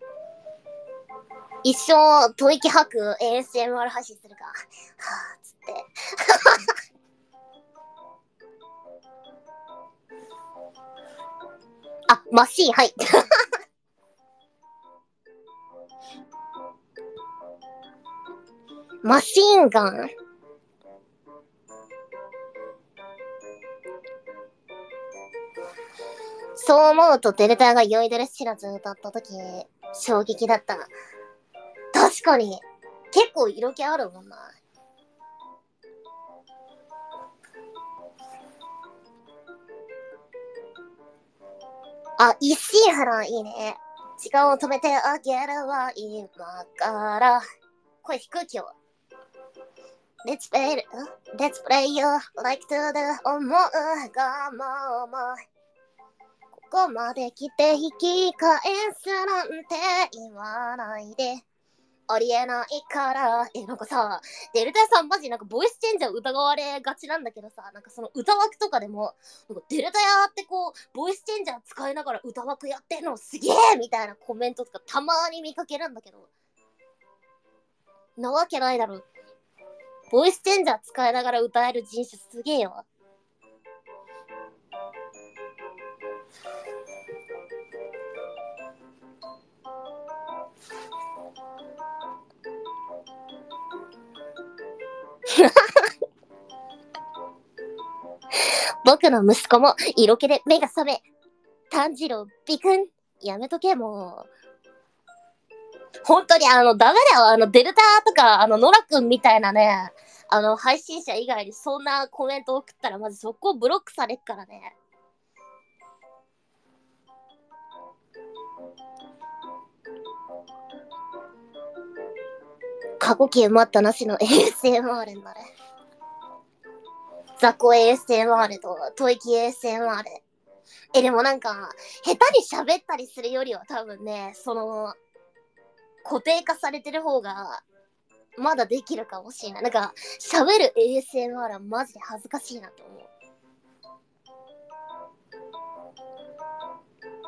一生、吐息吐く ASMR 配信するか。はぁ、つって。マシーン、はい。マシーンガンそう思うと、デルタが酔いどれ知らず歌った時、衝撃だった。確かに、結構色気あるもんな。石井原いいね。時間を止めてあげるわ、今から。声低くよ。Let's play you like to the 思うがまま。ここまで来て引き返すなんて言わないで。ありえないから。なんかさ、デルタさんマジなんかボイスチェンジャー疑われがちなんだけどさ、なんかその歌枠とかでも、なんかデルタヤってこう、ボイスチェンジャー使いながら歌枠やってんのすげえみたいなコメントとかたまに見かけるんだけど、なわけないだろ。ボイスチェンジャー使いながら歌える人種すげえよ。僕の息子も色気で目が覚め、炭治郎ビクンやめとけもう。本当にダメだよ。デルタとか、ノラくんみたいなね、配信者以外にそんなコメント送ったら、まずそこブロックされっからね。過呼吸待ったなしの ASMR になる。雑魚 ASMR と吐息 ASMR。でもなんか、下手に喋ったりするよりは多分ね、その、固定化されてる方が、まだできるかもしれない。なんか、喋る ASMR はマジで恥ずかしいなと思う。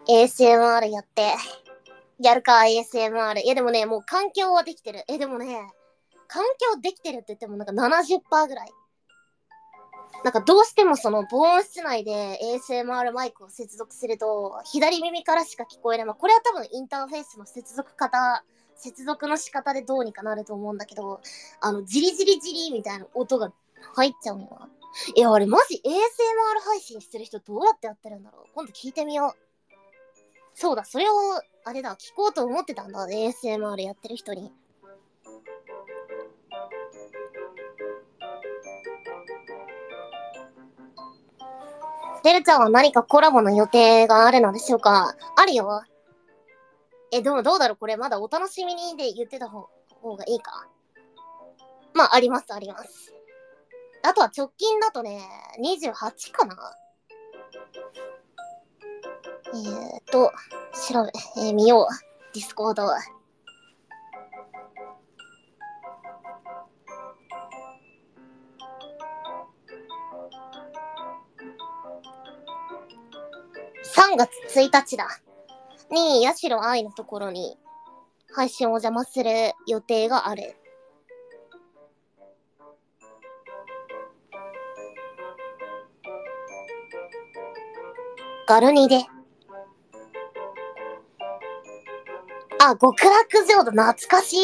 ASMR やるか、ASMR。いや、でもね、もう環境はできてる。でもね、環境できてるって言ってもなんか70%ぐらい。なんかどうしてもその防音室内で ASMR マイクを接続すると、左耳からしか聞こえない。まあ、これは多分インターフェースの接続の仕方でどうにかなると思うんだけど、ジリジリジリみたいな音が入っちゃうのよ。あれマジ ASMR 配信してる人どうやってやってるんだろう。今度聞いてみよう。そうだ、それを、あれだ、聞こうと思ってたんだ、ASMR やってる人に。てるちゃんは何かコラボの予定があるのでしょうか？あるよ。でもどうだろう、これまだお楽しみにで言ってた方がいいか。まあ、あります、あります。あとは直近だとね、28かな。調べ、見よう。ディスコード。3月1日だ。に、八代愛のところに配信をお邪魔する予定がある。ガルニで。あ、極楽浄土懐かしい。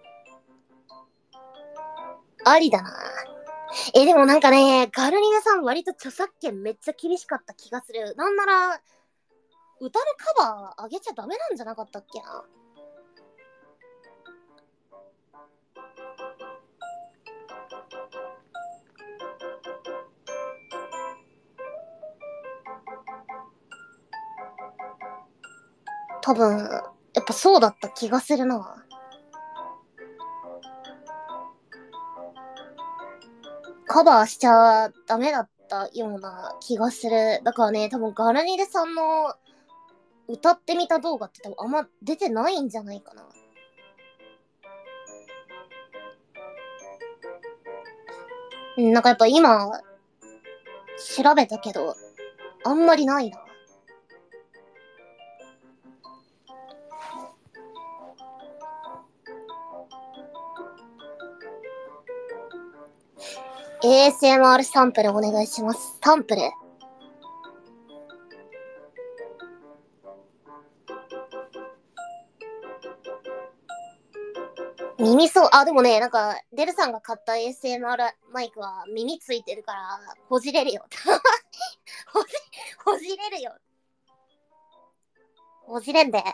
ありだな。でもなんかね、ガルニネさん割と著作権めっちゃ厳しかった気がする。なんなら、歌のカバーあげちゃダメなんじゃなかったっけな。多分、やっぱそうだった気がするな。カバーしちゃダメだったような気がする。だからね、多分ガルニレさんの歌ってみた動画って多分あんま出てないんじゃないかな。なんかやっぱ今、調べたけど、あんまりないな。ASMR サンプルお願いします。サンプル。耳そう、でもね、なんか、デルさんが買った ASMR マイクは耳ついてるから、ほじれるよ。ほじれるよ。ほじれんで。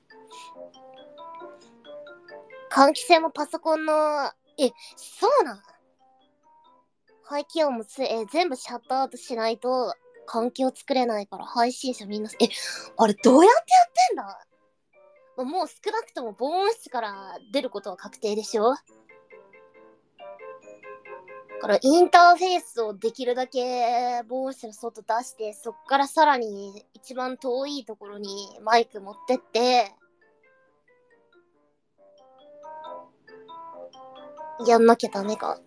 換気扇もパソコンの、そうなん？排気音も全部シャットアウトしないと、環境作れないから配信者みんな、あれどうやってやってんだ？もう少なくとも防音室から出ることは確定でしょ？だからインターフェースをできるだけ防音室の外出して、そっからさらに一番遠いところにマイク持ってって、やんなきゃダメか。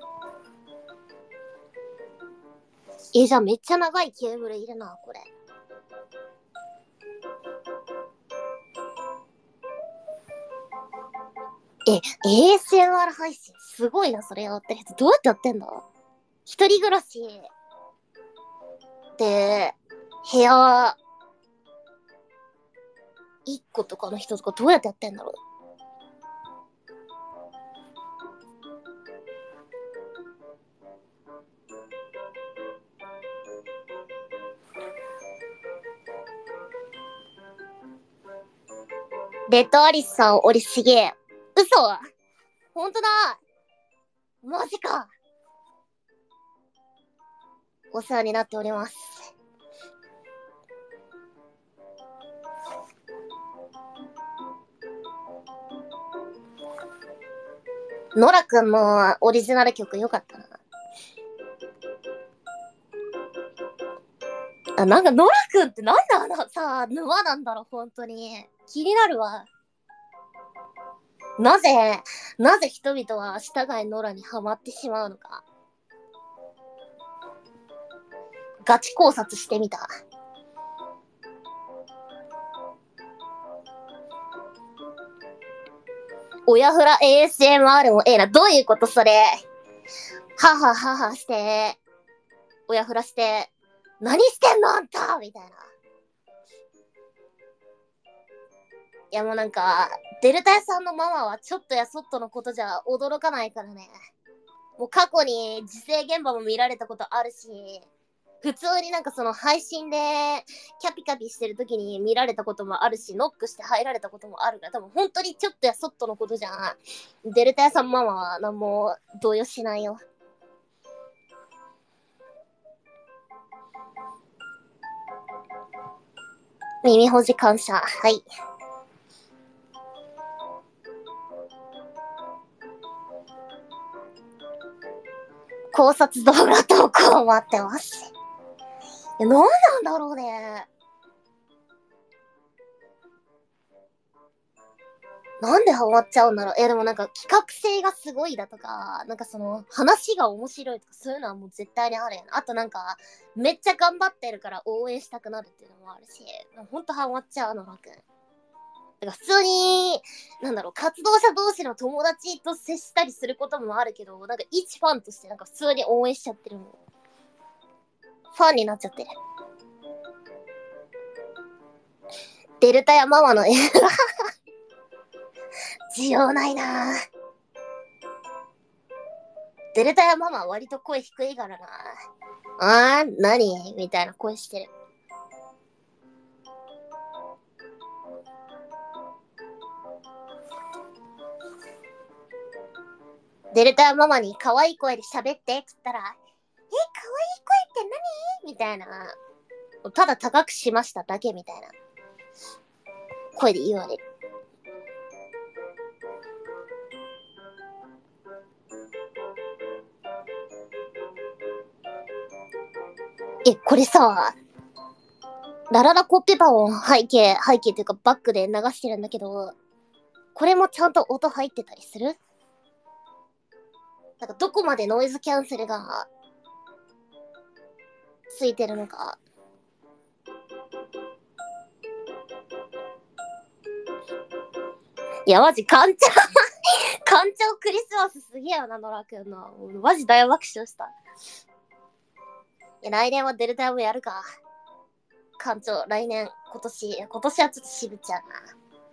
じゃあめっちゃ長いケーブルいるな、これ。ASMR 配信すごいな、それやってる人。どうやってやってんだ？一人暮らしで、部屋1個とかの人とかどうやってやってんだろう。レッドアリスさん、俺すげえ。嘘？ほんとだ。マジか。お世話になっております。ノラくんのオリジナル曲よかったな。なんかノラくんってなんで沼なんだろう、ほんとに。気になるわ。なぜ人々は従いノラにハマってしまうのか。ガチ考察してみた。 親フラ ASMR もええな。どういうことそれ。ははははして、親フラして、何してんのあんたみたいな。いやもうなんか、デルタ屋さんのママはちょっとやそっとのことじゃ驚かないからね。もう過去に自生現場も見られたことあるし、普通になんかその配信でキャピキャピしてる時に見られたこともあるし、ノックして入られたこともあるから、多分本当にちょっとやそっとのことじゃん。デルタ屋さんママは何も動揺しないよ。耳ほじ感謝。はい。考察動画投稿待ってます。いや、何なんだろうね。なんでハマっちゃうんだろう。でもなんか企画性がすごいだとか、なんかその話が面白いとかそういうのはもう絶対にあるやん。あとなんか、めっちゃ頑張ってるから応援したくなるっていうのもあるし、ほんとハマっちゃうの、らくん。だから普通に、なんだろう、活動者同士の友達と接したりすることもあるけど、なんか一ファンとしてなんか普通に応援しちゃってるもん。ファンになっちゃってる。デルタやママの映画需要ないなぁ。デルタやママは割と声低いからな。何みたいな声してる。デルタやママに可愛い声で喋ってって言ったら、可愛い声って何みたいな。ただ高くしましただけみたいな声で言われる。これさ、ラララコッペパンを背景っていうかバックで流してるんだけど、これもちゃんと音入ってたりする？なんかどこまでノイズキャンセルがついてるのか。いや、マジ、館長クリスマスすげえよな、ノラくんの。マジ大爆笑した。来年はデルタもやるか。館長、来年、今年はちょっと渋っちゃうな。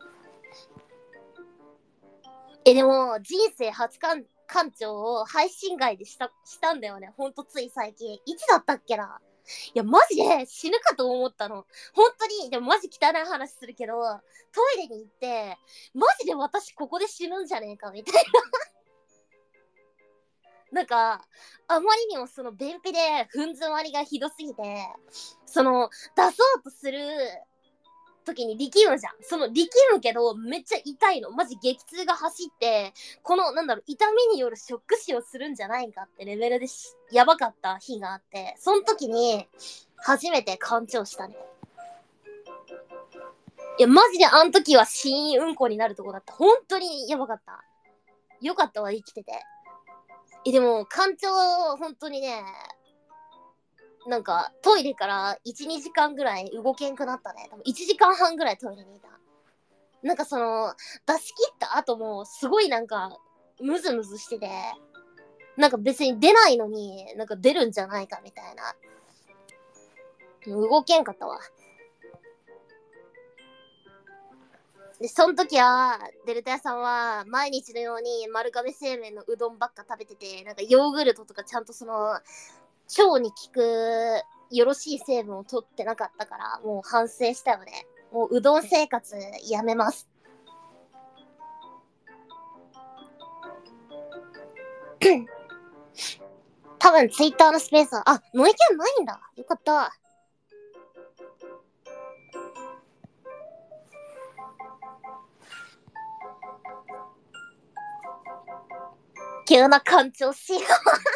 でも、人生初館長を配信外でしたんだよね。ほんとつい最近。いつだったっけな。いや、マジで死ぬかと思ったの。本当に、でもマジ汚い話するけど、トイレに行って、マジで私ここで死ぬんじゃねえか、みたいな。なんか、あまりにもその便秘で踏ん詰まりがひどすぎて、その、出そうとする時に力むじゃん。その力むけど、めっちゃ痛いの。マジ激痛が走って、この、なんだろう、痛みによるショック死をするんじゃないかってレベルでやばかった日があって、その時に、初めて干潮したね。いや、マジであの時は死因うんこになるとこだった。本当にやばかった。よかったわ、生きてて。でも、干潮、本当にね、なんか、トイレから1、2時間ぐらい動けんくなったね。多分1時間半ぐらいトイレにいた。なんかその、出し切った後も、すごいなんか、ムズムズしてて、なんか別に出ないのに、なんか出るんじゃないかみたいな。動けんかったわ。で、その時は、デルタ屋さんは、毎日のように丸亀製麺のうどんばっか食べてて、なんかヨーグルトとかちゃんとその、腸に効く、よろしい成分を取ってなかったから、もう反省したよね。もううどん生活やめます。多分ツイッターのスペースは、ノイキャンないんだ。よかった。急な干潮しよう。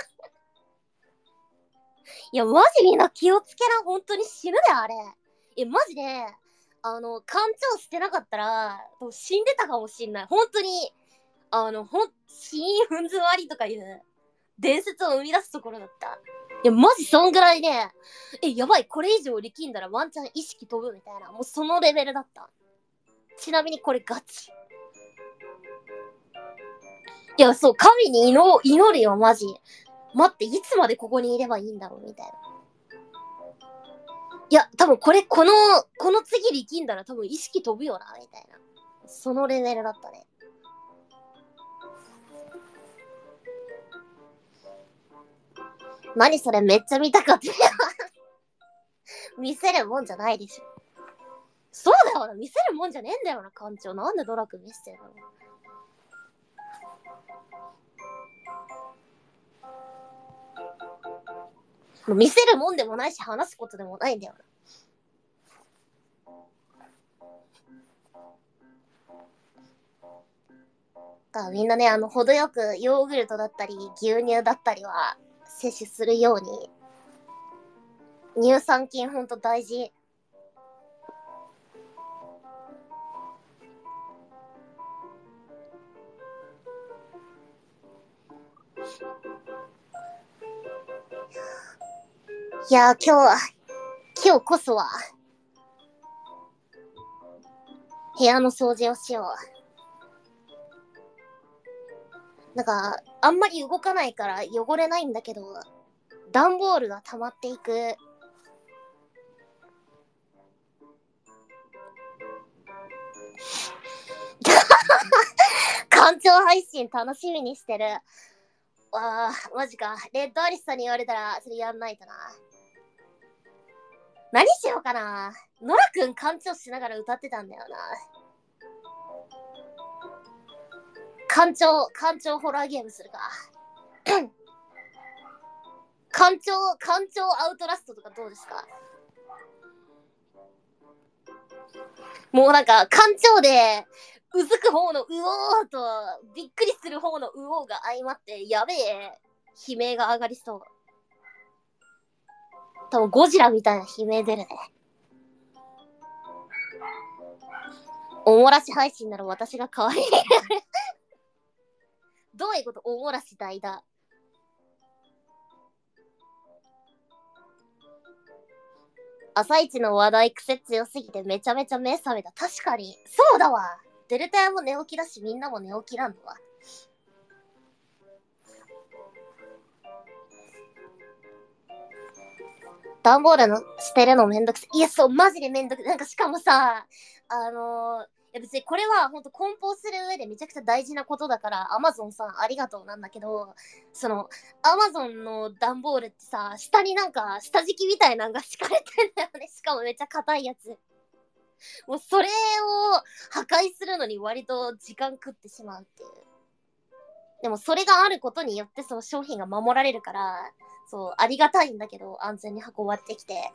いや、マジみんな気をつけな。本当に死ぬで、あれ。マジで、干潮してなかったら、死んでたかもしんない。本当に、死因踏ん詰まりとかいう伝説を生み出すところだった。いや、マジそんぐらいね、やばい、これ以上力んだらワンチャン意識飛ぶみたいな、もうそのレベルだった。ちなみにこれガチ。 いや、そう、神に祈るよ、マジ。待って、いつまでここにいればいいんだろう、みたいな。いや、多分この次力んだら多分意識飛ぶよな、みたいな。そのレベルだったね。何それめっちゃ見たかったよ。見せるもんじゃないでしょ。そうだよな、見せるもんじゃねえんだよな、館長。なんでドラク見せてるの？見せるもんでもないし、話すことでもないんだよな。みんなね、程よくヨーグルトだったり、牛乳だったりは摂取するように。乳酸菌ほんと大事。いやー、今日こそは、部屋の掃除をしよう。なんか、あんまり動かないから汚れないんだけど、段ボールが溜まっていく。館長配信楽しみにしてる。わあ、マジか。レッドアリスさんに言われたら、それやんないとな。何しようかな。ノラくん館長しながら歌ってたんだよな。館長ホラーゲームするか。館長アウトラストとかどうですか？もうなんか、館長で、うずく方のうおーと、びっくりする方のうおーが相まって、やべえ、悲鳴が上がりそう。多分ゴジラみたいな悲鳴出るね。おもらし配信なら私が代わりにどういうこと？おもらし代打。朝一の話題癖強すぎてめちゃめちゃ目覚めた。確かに。そうだわ。デルタヤも寝起きだし、みんなも寝起きなんだわ。段ボールの捨てるのめんどくさい。いや、そう、マジでめんどくさい。なんかしかもさ、いや別にこれは本当梱包する上でめちゃくちゃ大事なことだから、アマゾンさんありがとうなんだけど、アマゾンの段ボールってさ、下になんか下敷きみたいなのが敷かれてんだよね。しかもめっちゃ硬いやつ。もうそれを破壊するのに割と時間食ってしまうっていう。でもそれがあることによってその商品が守られるから、そう、ありがたいんだけど、安全に運ばれてきて。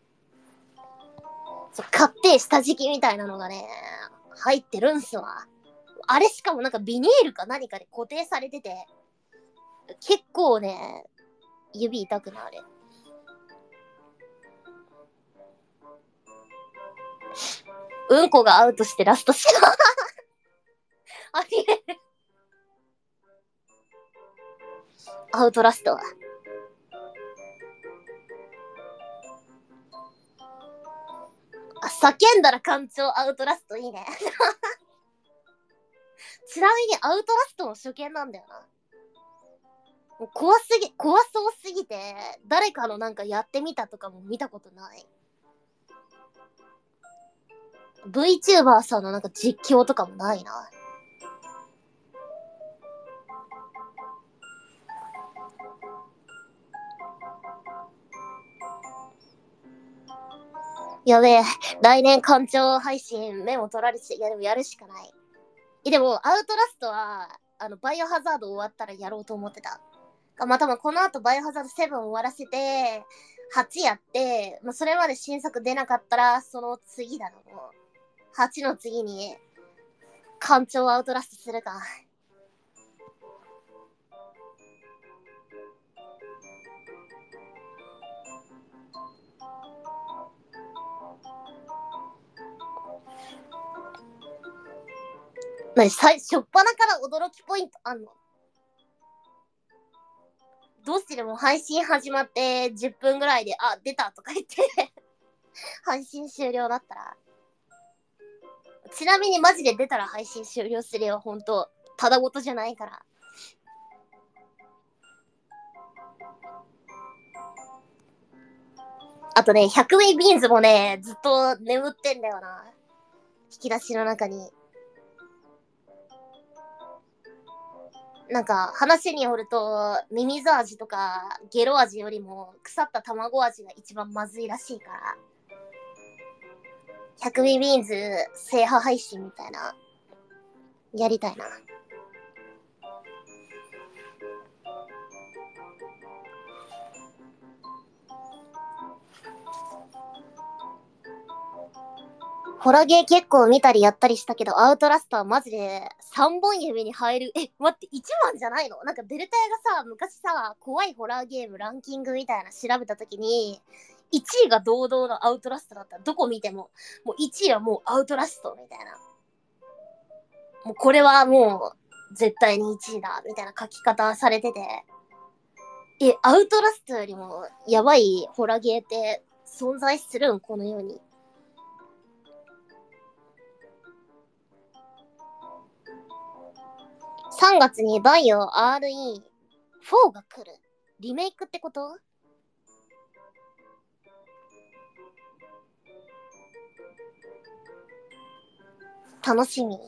そう、買って下敷きみたいなのがね、入ってるんすわ。あれしかもなんかビニールか何かで固定されてて、結構ね、指痛くなる。うんこがアウトしてラストしかありえる。アウトラストは。叫んだら艦長アウトラストいいね。ちなみにアウトラストの初見なんだよな。もう怖そうすぎて、誰かのなんかやってみたとかも見たことない。VTuber さんのなんか実況とかもないな。やべえ、来年館長配信目も取られて、いやでもやるしかない。でも、アウトラストは、バイオハザード終わったらやろうと思ってた。まあ多分この後バイオハザード7終わらせて、8やって、まあそれまで新作出なかったら、その次だろう。8の次に、館長アウトラストするか。しょっぱなから驚きポイントあんの？どうしてでも配信始まって10分ぐらいで、あ、出たとか言って配信終了だったら。ちなみにマジで出たら配信終了するよ、ほんと。ただごとじゃないから。 あとね、100ウェイビーンズもね、ずっと眠ってんだよな。引き出しの中に。なんか、話によると、ミミズ味とかゲロ味よりも腐った卵味が一番まずいらしいから、100ウェイビーンズ制覇配信みたいな、やりたいな。ホラゲー結構見たりやったりしたけど、アウトラストはマジで3本指に入る。待って、1番じゃないの？なんかデルタヤがさ、昔さ、怖いホラーゲームランキングみたいな調べたときに、1位が堂々のアウトラストだった。どこ見ても。もう1位はもうアウトラストみたいな。もうこれはもう絶対に1位だみたいな書き方されてて。アウトラストよりもやばいホラゲーって存在するん？この世に。3月にバイオ RE4 が来る。リメイクってこと？楽しみ。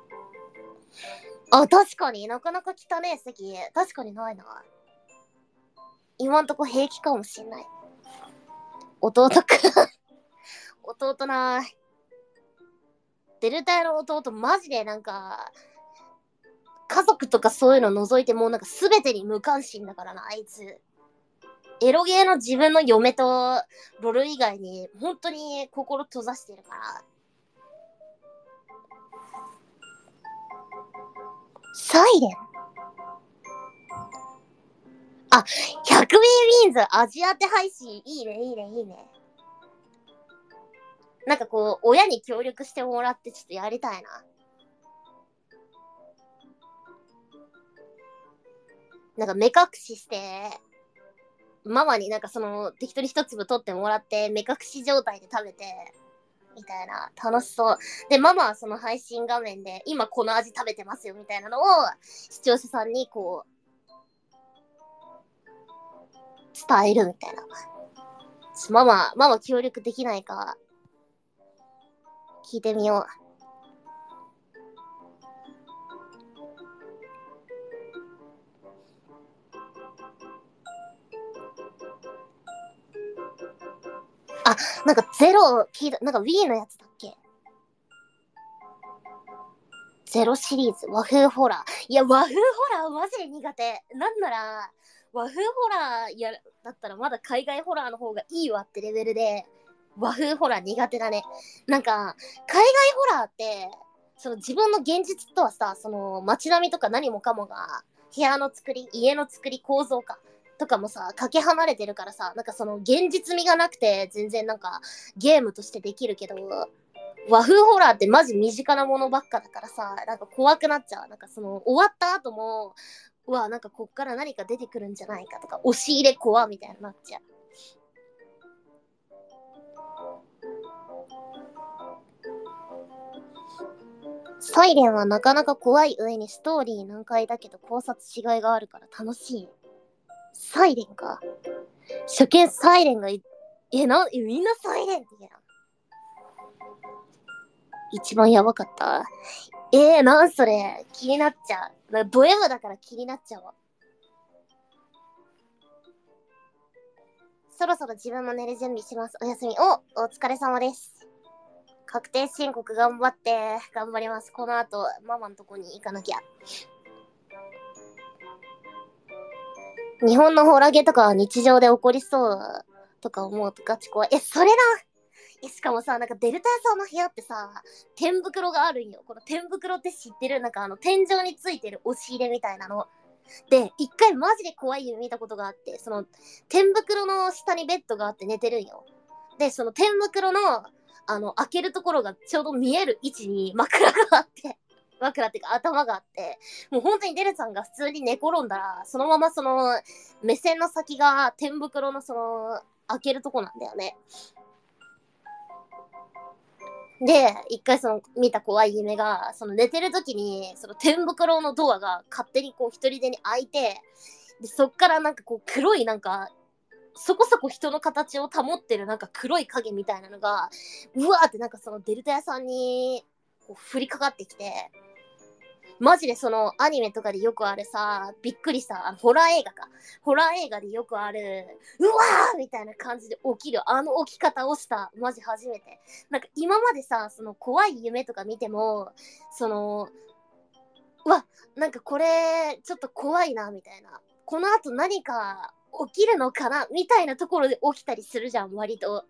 あ、確かになかなか汚ねえ席。確かにないな。今んとこ平気かもしんない。弟くん弟な。デルタヤの弟マジでなんか、家族とかそういうの除いてもうなんか全てに無関心だからな、あいつ。エロゲーの自分の嫁とロル以外に本当に心閉ざしてるから。サイレン？あ、100ミリビーンズアジアテ配信。いいね、いいね、いいね。なんかこう、親に協力してもらってちょっとやりたいな。なんか目隠しして、ママになんかその適当に一粒取ってもらって目隠し状態で食べて、みたいな。楽しそう。で、ママはその配信画面で今この味食べてますよみたいなのを視聴者さんにこう、伝えるみたいな。ママ協力できないか聞いてみよう。あ、なんかゼロ聞いた、なんか Wii のやつだっけ？ゼロシリーズ、和風ホラー。いや、和風ホラーマジで苦手。なんなら、和風ホラーだったらまだ海外ホラーの方がいいわってレベルで、和風ホラー苦手だね。なんか、海外ホラーって、その自分の現実とはさ、その街並みとか何もかもが、部屋の作り、家の作り、構造か。とかもさ、かけ離れてるからさ、なんかその現実味がなくて、全然なんかゲームとしてできるけど、和風ホラーってマジ身近なものばっかだからさ、なんか怖くなっちゃう。なんかその終わった後も、うわ、なんかこっから何か出てくるんじゃないかとか、押し入れ怖みたいになっちゃう。サイレンはなかなか怖い上にストーリー難解だけど考察しがいがあるから楽しい。サイレンか。初見サイレンがみんなサイレンって言うな。一番やばかった。なんそれ気になっちゃう。ド M だから気になっちゃうわ。そろそろ自分も寝る準備します。おやすみ。お疲れ様です。確定申告頑張って、頑張ります。この後、ママのとこに行かなきゃ。日本のホラゲとか日常で起こりそうとか思うとガチ怖い。それだ。しかもさ、なんかデルタさんの部屋ってさ、天袋があるんよ。この天袋って知ってる？なんか天井についてる押し入れみたいなの。で、一回マジで怖い夢見たことがあって、その天袋の下にベッドがあって寝てるんよ。で、その天袋の、開けるところがちょうど見える位置に枕があって、枕っていうか頭があって、もう本当にデルさんが普通に寝転んだら、そのままその目線の先が天袋のその開けるとこなんだよね。で、一回その見た怖い夢が、その寝てる時に、その天袋のドアが勝手にこう一人でに開いて、で、そっからなんかこう黒いなんかそこそこ人の形を保ってるなんか黒い影みたいなのが、うわーってなんかそのデルタ屋さんにこう降りかかってきて、マジでそのアニメとかでよくあるさ、びっくりした、ホラー映画か。ホラー映画でよくある、うわーみたいな感じで起きる、あの起き方をした、マジ初めて。なんか今までさ、その怖い夢とか見ても、その、うわ、なんかこれ、ちょっと怖いな、みたいな。この後何か起きるのかなみたいなところで起きたりするじゃん、割と。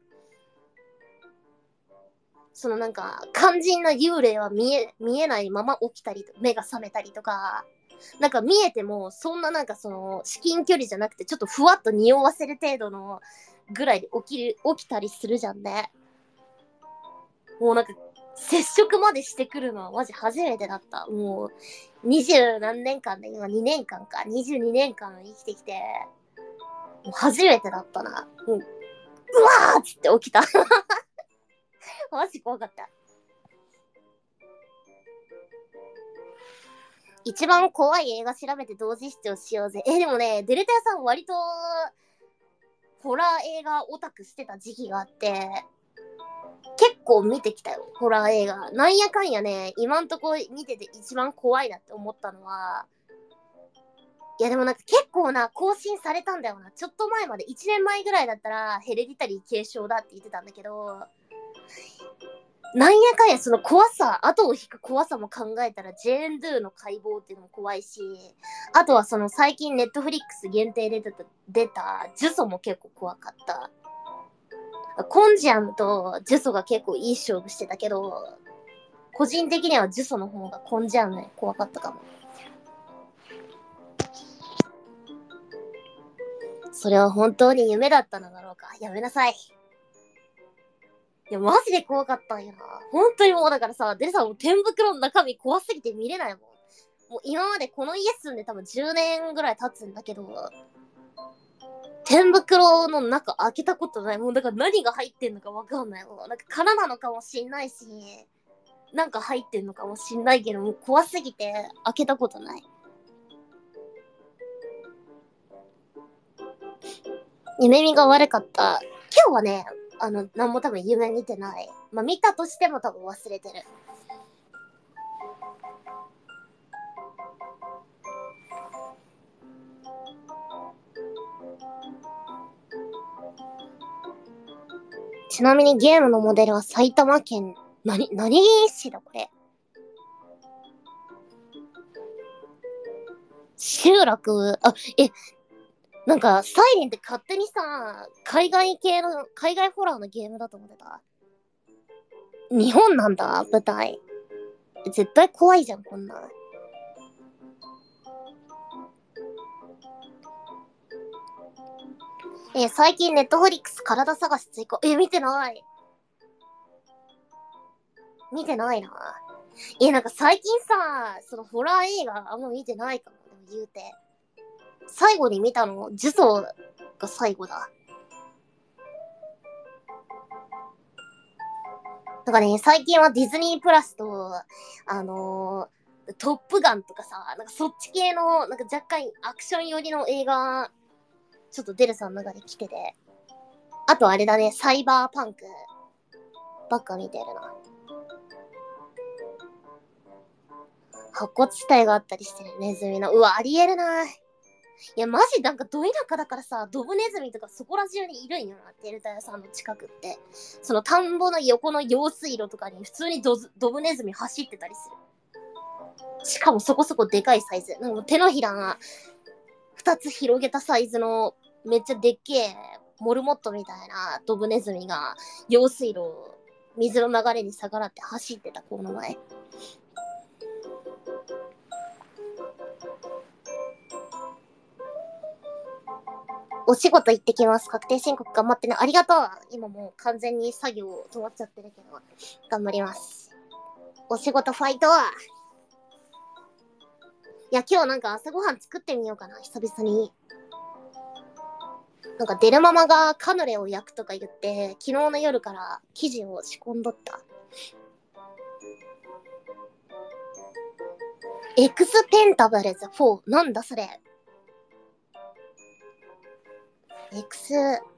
そのなんか、肝心な幽霊は見えないまま起きたり、目が覚めたりとか、なんか見えても、そんななんかその、至近距離じゃなくて、ちょっとふわっと匂わせる程度のぐらいで起きたりするじゃんね。もうなんか、接触までしてくるのはマジ初めてだった。もう、二十何年間で、今2年間か、22年間生きてきて、もう初めてだったな。もう、うわーっつって起きた。マジ怖かった。一番怖い映画調べて同時視聴しようぜ。でもね、デルタ屋さん割と、ホラー映画オタクしてた時期があって、結構見てきたよ、ホラー映画。なんやかんやね、今んとこ見てて一番怖いなって思ったのは、いやでもなんか結構な、更新されたんだよな。ちょっと前まで、1年前ぐらいだったら、ヘレディタリー継承だって言ってたんだけど、なんやかんやその怖さ、後を引く怖さも考えたら、ジェーン・ドゥの解剖っていうのも怖いし、あとはその最近ネットフリックス限定で出た呪詛も結構怖かった。コンジャムと呪詛が結構いい勝負してたけど、個人的には呪詛の方がコンジャムね、怖かったかも。それは本当に夢だったのだろうか。やめなさい。いや、マジで怖かったんやな。本当にもうだからさ、デルさんも天袋の中身怖すぎて見れないもん。もう今までこの家住んで多分10年ぐらい経つんだけど、天袋の中開けたことない。もうだから何が入ってんのかわかんない。もうなんか空なのかもしんないし、なんか入ってんのかもしんないけど、もう怖すぎて開けたことない。夢見が悪かった。今日はね、なんも多分夢見てない。まあ、見たとしても多分忘れてる。ちなみにゲームのモデルは埼玉県、何市だこれ。集落、なんか、サイレンって勝手にさ、海外ホラーのゲームだと思ってた。日本なんだ、舞台。絶対怖いじゃん、こんなん。最近ネットフリックス体探し追加。見てない。見てないな。なんか最近さ、そのホラー映画あんま見てないかも、でも言うて。最後に見たの、呪詛が最後だ。なんかね、最近はディズニープラスと、トップガンとかさ、なんかそっち系の、なんか若干アクション寄りの映画、ちょっとデルさんの中で来てて。あとあれだね、サイバーパンクばっか見てるな。白骨死体があったりしてるネズミの。うわ、ありえるな。いや、マジなんかど田舎だからさ、ドブネズミとかそこら中にいるんよな、デルタ屋さんの近くって。その田んぼの横の用水路とかに普通にドブネズミ走ってたりする。しかもそこそこでかいサイズ。なんか手のひらが2つ広げたサイズのめっちゃでっけえモルモットみたいなドブネズミが用水路を水の流れに逆らって走ってた、この前。お仕事行ってきます。確定申告頑張ってね。ありがとう。今もう完全に作業止まっちゃってるけど、頑張ります。お仕事ファイト。いや、今日なんか朝ごはん作ってみようかな、久々に。なんかデルママがカヌレを焼くとか言って、昨日の夜から生地を仕込んどった。エクスペンタブルズ4。なんだそれ。 X。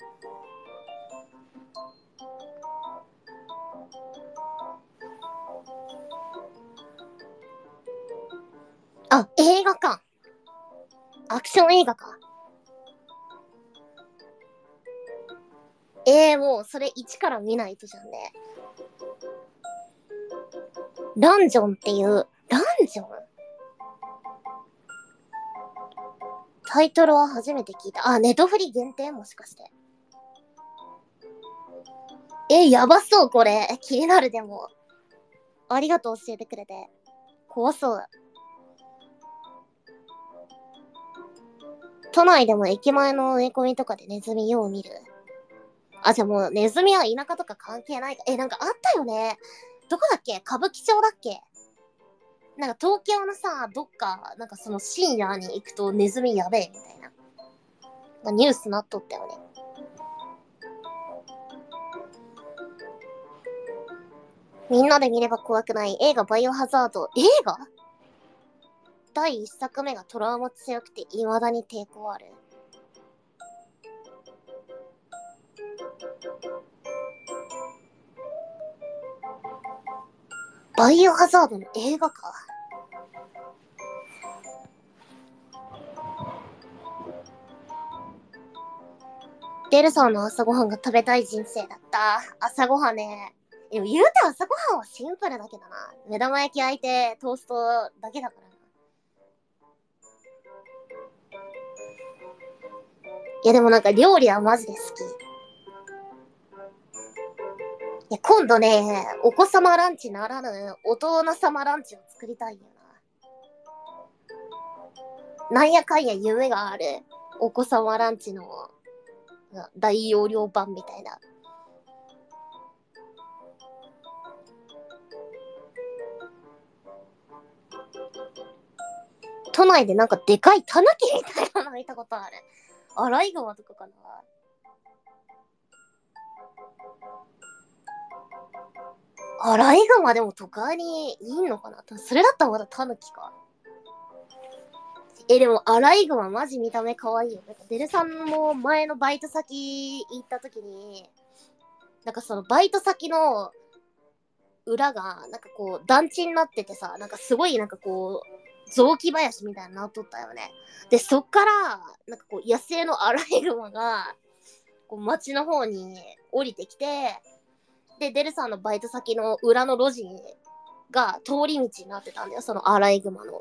あ、映画か。アクション映画か。もうそれ1から見ないとじゃんね。ランジョンっていう、ランジョンタイトルは初めて聞いた。あ、ネトフリ限定もしかして。やばそう、これ。気になる、でも。ありがとう、教えてくれて。怖そう。都内でも駅前の植え込みとかでネズミよう見る。あ、じゃあもうネズミは田舎とか関係ないか。なんかあったよね。どこだっけ？歌舞伎町だっけ？なんか東京のさ、どっか、なんかその深夜に行くとネズミやべえみたいな。ニュースなっとったよね。みんなで見れば怖くない映画バイオハザード。映画？第1作目がトラウマ強くて未だに抵抗ある。バイオハザードの映画か。デルさんの朝ごはんが食べたい人生だった。朝ごはんね。でも言うて朝ごはんはシンプルだけどな。目玉焼き焼いてトーストだけだからな。いやでもなんか料理はマジで好き。いや今度ね、お子様ランチならぬ大人様ランチを作りたいよな。なんやかんや夢があるお子様ランチの大容量版みたいな。都内でなんかでかいタヌキみたいなの見たことある。アライグマとかかな。アライグマでも都会にいんのかな。それだったらまだタヌキか。でもアライグママジ見た目可愛いよ。なんかデルさんも前のバイト先行った時に、なんかそのバイト先の裏がなんかこう団地になっててさ、なんかすごいなんかこう雑木林みたいになっとったよね。でそっからなんかこう野生のアライグマがこう街の方に降りてきて、でデルさんのバイト先の裏の路地が通り道になってたんだよ、そのアライグマの。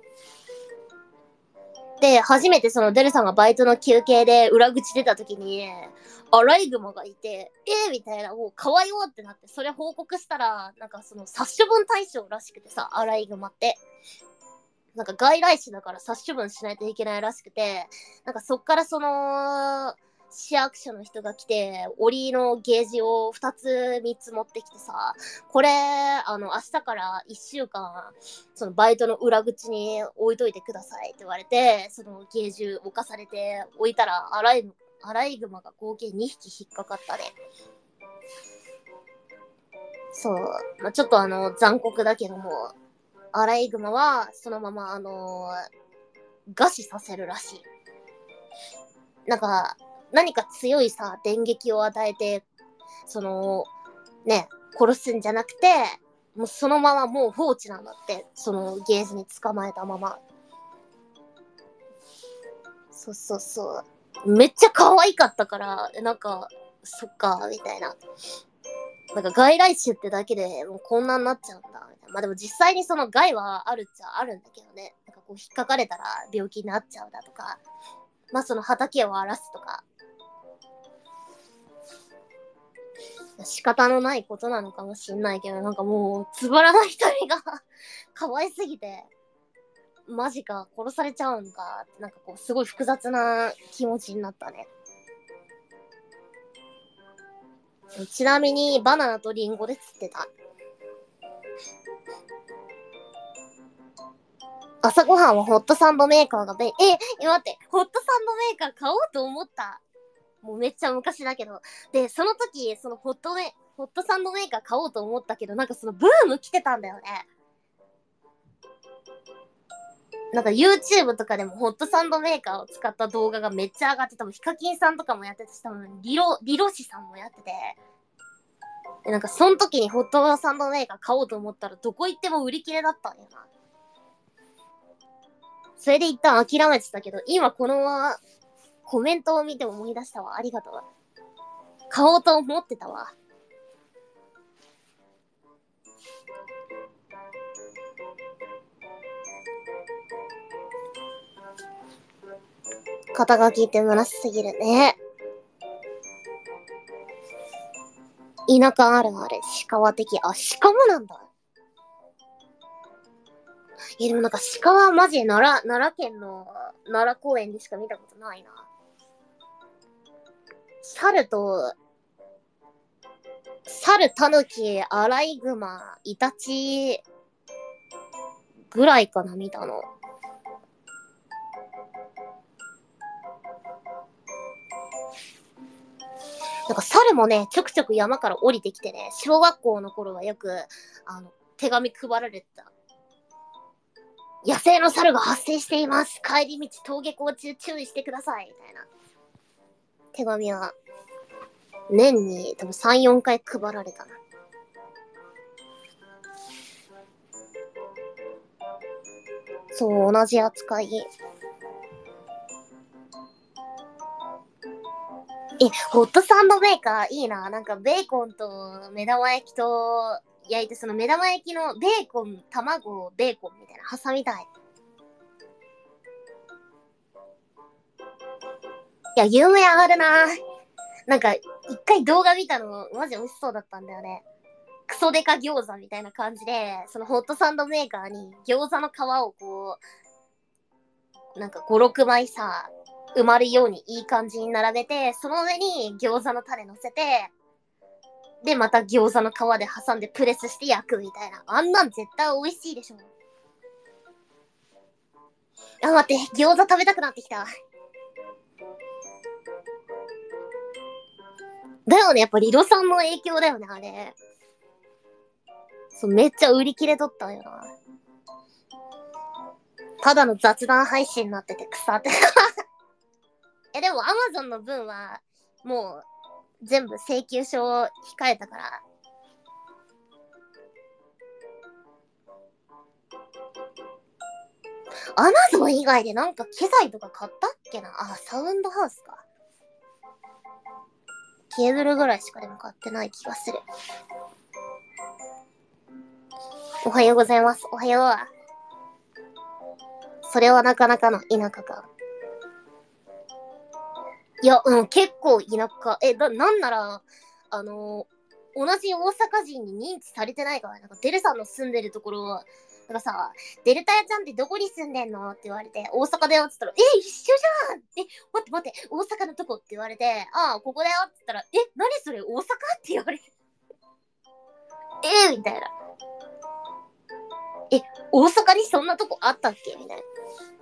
で初めてそのデルさんがバイトの休憩で裏口出た時にアライグマがいて、みたいな、もう可愛いよってなって、それ報告したら、なんかその殺処分対象らしくてさ、アライグマって。なんか外来種だから殺処分しないといけないらしくて、なんかそっからその、市役所の人が来て、檻のゲージを2つ3つ持ってきてさ、これ、明日から1週間、そのバイトの裏口に置いといてくださいって言われて、そのゲージ置かされて置いたら、アライグマが合計2匹引っかかったね。そう。まあ、ちょっと残酷だけども、アライグマはそのまま餓死させるらしい。なんか、何か強いさ、電撃を与えて、その、ね、殺すんじゃなくて、もうそのままもう放置なんだって、そのゲージに捕まえたまま。そうそうそう。めっちゃ可愛かったから、なんか、そっか、みたいな。なんか外来種ってだけでもうこんなになっちゃうんだ、みたいな。まあでも実際にその害はあるっちゃあるんだけどね。なんかこう引っかかれたら病気になっちゃうだとか、まあその畑を荒らすとか、仕方のないことなのかもしんないけど、なんかもうつぶらな瞳が可愛すぎて、マジか殺されちゃうんかって、なんかこうすごい複雑な気持ちになったね。ちなみにバナナとリンゴで釣ってた。朝ごはんはホットサンドメーカーが待って、ホットサンドメーカー買おうと思った。もうめっちゃ昔だけど。で、その時、そのホットサンドメーカー買おうと思ったけど、なんかそのブーム来てたんだよね。 なんか YouTube とかでもホットサンドメーカーを使った動画がめっちゃ上がって、多分ヒカキンさんとかもやってたし、多分リロシさんもやってて、でなんかその時にホットサンドメーカー買おうと思ったらどこ行っても売り切れだったんよな。それで一旦諦めてたけど、今このコメントを見て思い出したわ。ありがとう。買おうと思ってたわ。肩書きって虚しすぎるね。田舎あるある、鹿は的。あ、鹿もなんだ。でもなんか鹿はマジで奈良県の奈良公園でしか見たことないな。猿、タヌキ、アライグマ、イタチぐらいかな、見たの。なんか猿もね、ちょくちょく山から降りてきてね、小学校の頃はよく、手紙配られてた。野生の猿が発生しています。帰り道登下校中注意してください。みたいな。手紙は、年に多分3、4回配られたな。そう、同じ扱い。ホットサンドメーカーいいな。なんかベーコンと目玉焼きと焼いて、その目玉焼きのベーコン、卵、ベーコンみたいな挟みたい。いや、有名上がるな。なんか、一回動画見たの、マジ美味しそうだったんだよね。クソデカ餃子みたいな感じで、そのホットサンドメーカーに餃子の皮をこう、なんか5、6枚さ、埋まるようにいい感じに並べて、その上に餃子のタレ乗せて、で、また餃子の皮で挟んでプレスして焼くみたいな。あんなん絶対美味しいでしょ。あ、待って、餃子食べたくなってきた。だよね、やっぱリロさんの影響だよね、あれ。そう、めっちゃ売り切れとったよな。ただの雑談配信になってて腐って。でも Amazon の分は、もう、全部請求書を控えたから。Amazon 以外でなんか機材とか買ったっけなあ、サウンドハウスか。ケーブルぐらいしかでも買ってない気がする。おはようございます。おはよう。それはなかなかの田舎か。いや、結構田舎。なんなら、同じ大阪人に認知されてないから、なんか、デルさんの住んでるところ、なんかさ、デルタ屋ちゃんってどこに住んでんのって言われて、大阪だよって言ったら、一緒じゃん待って、大阪のとこって言われて、ああ、ここだよって言ったら、何それ大阪って言われて、みたいな。大阪にそんなとこあったっけみたいな。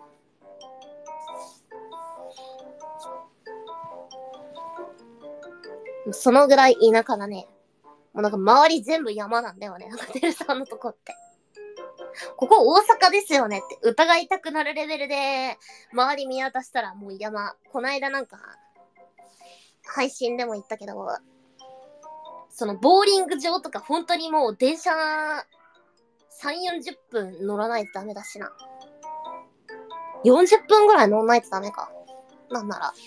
そのぐらい田舎だね。もうなんか周り全部山なんだよね。なんかデルさんのとこって。ここ大阪ですよねって疑いたくなるレベルで、周り見渡したらもう山。こないだなんか、配信でも言ったけど、そのボーリング場とか本当にもう電車3、40分乗らないとダメだしな。40分ぐらい乗らないとダメか。なんなら。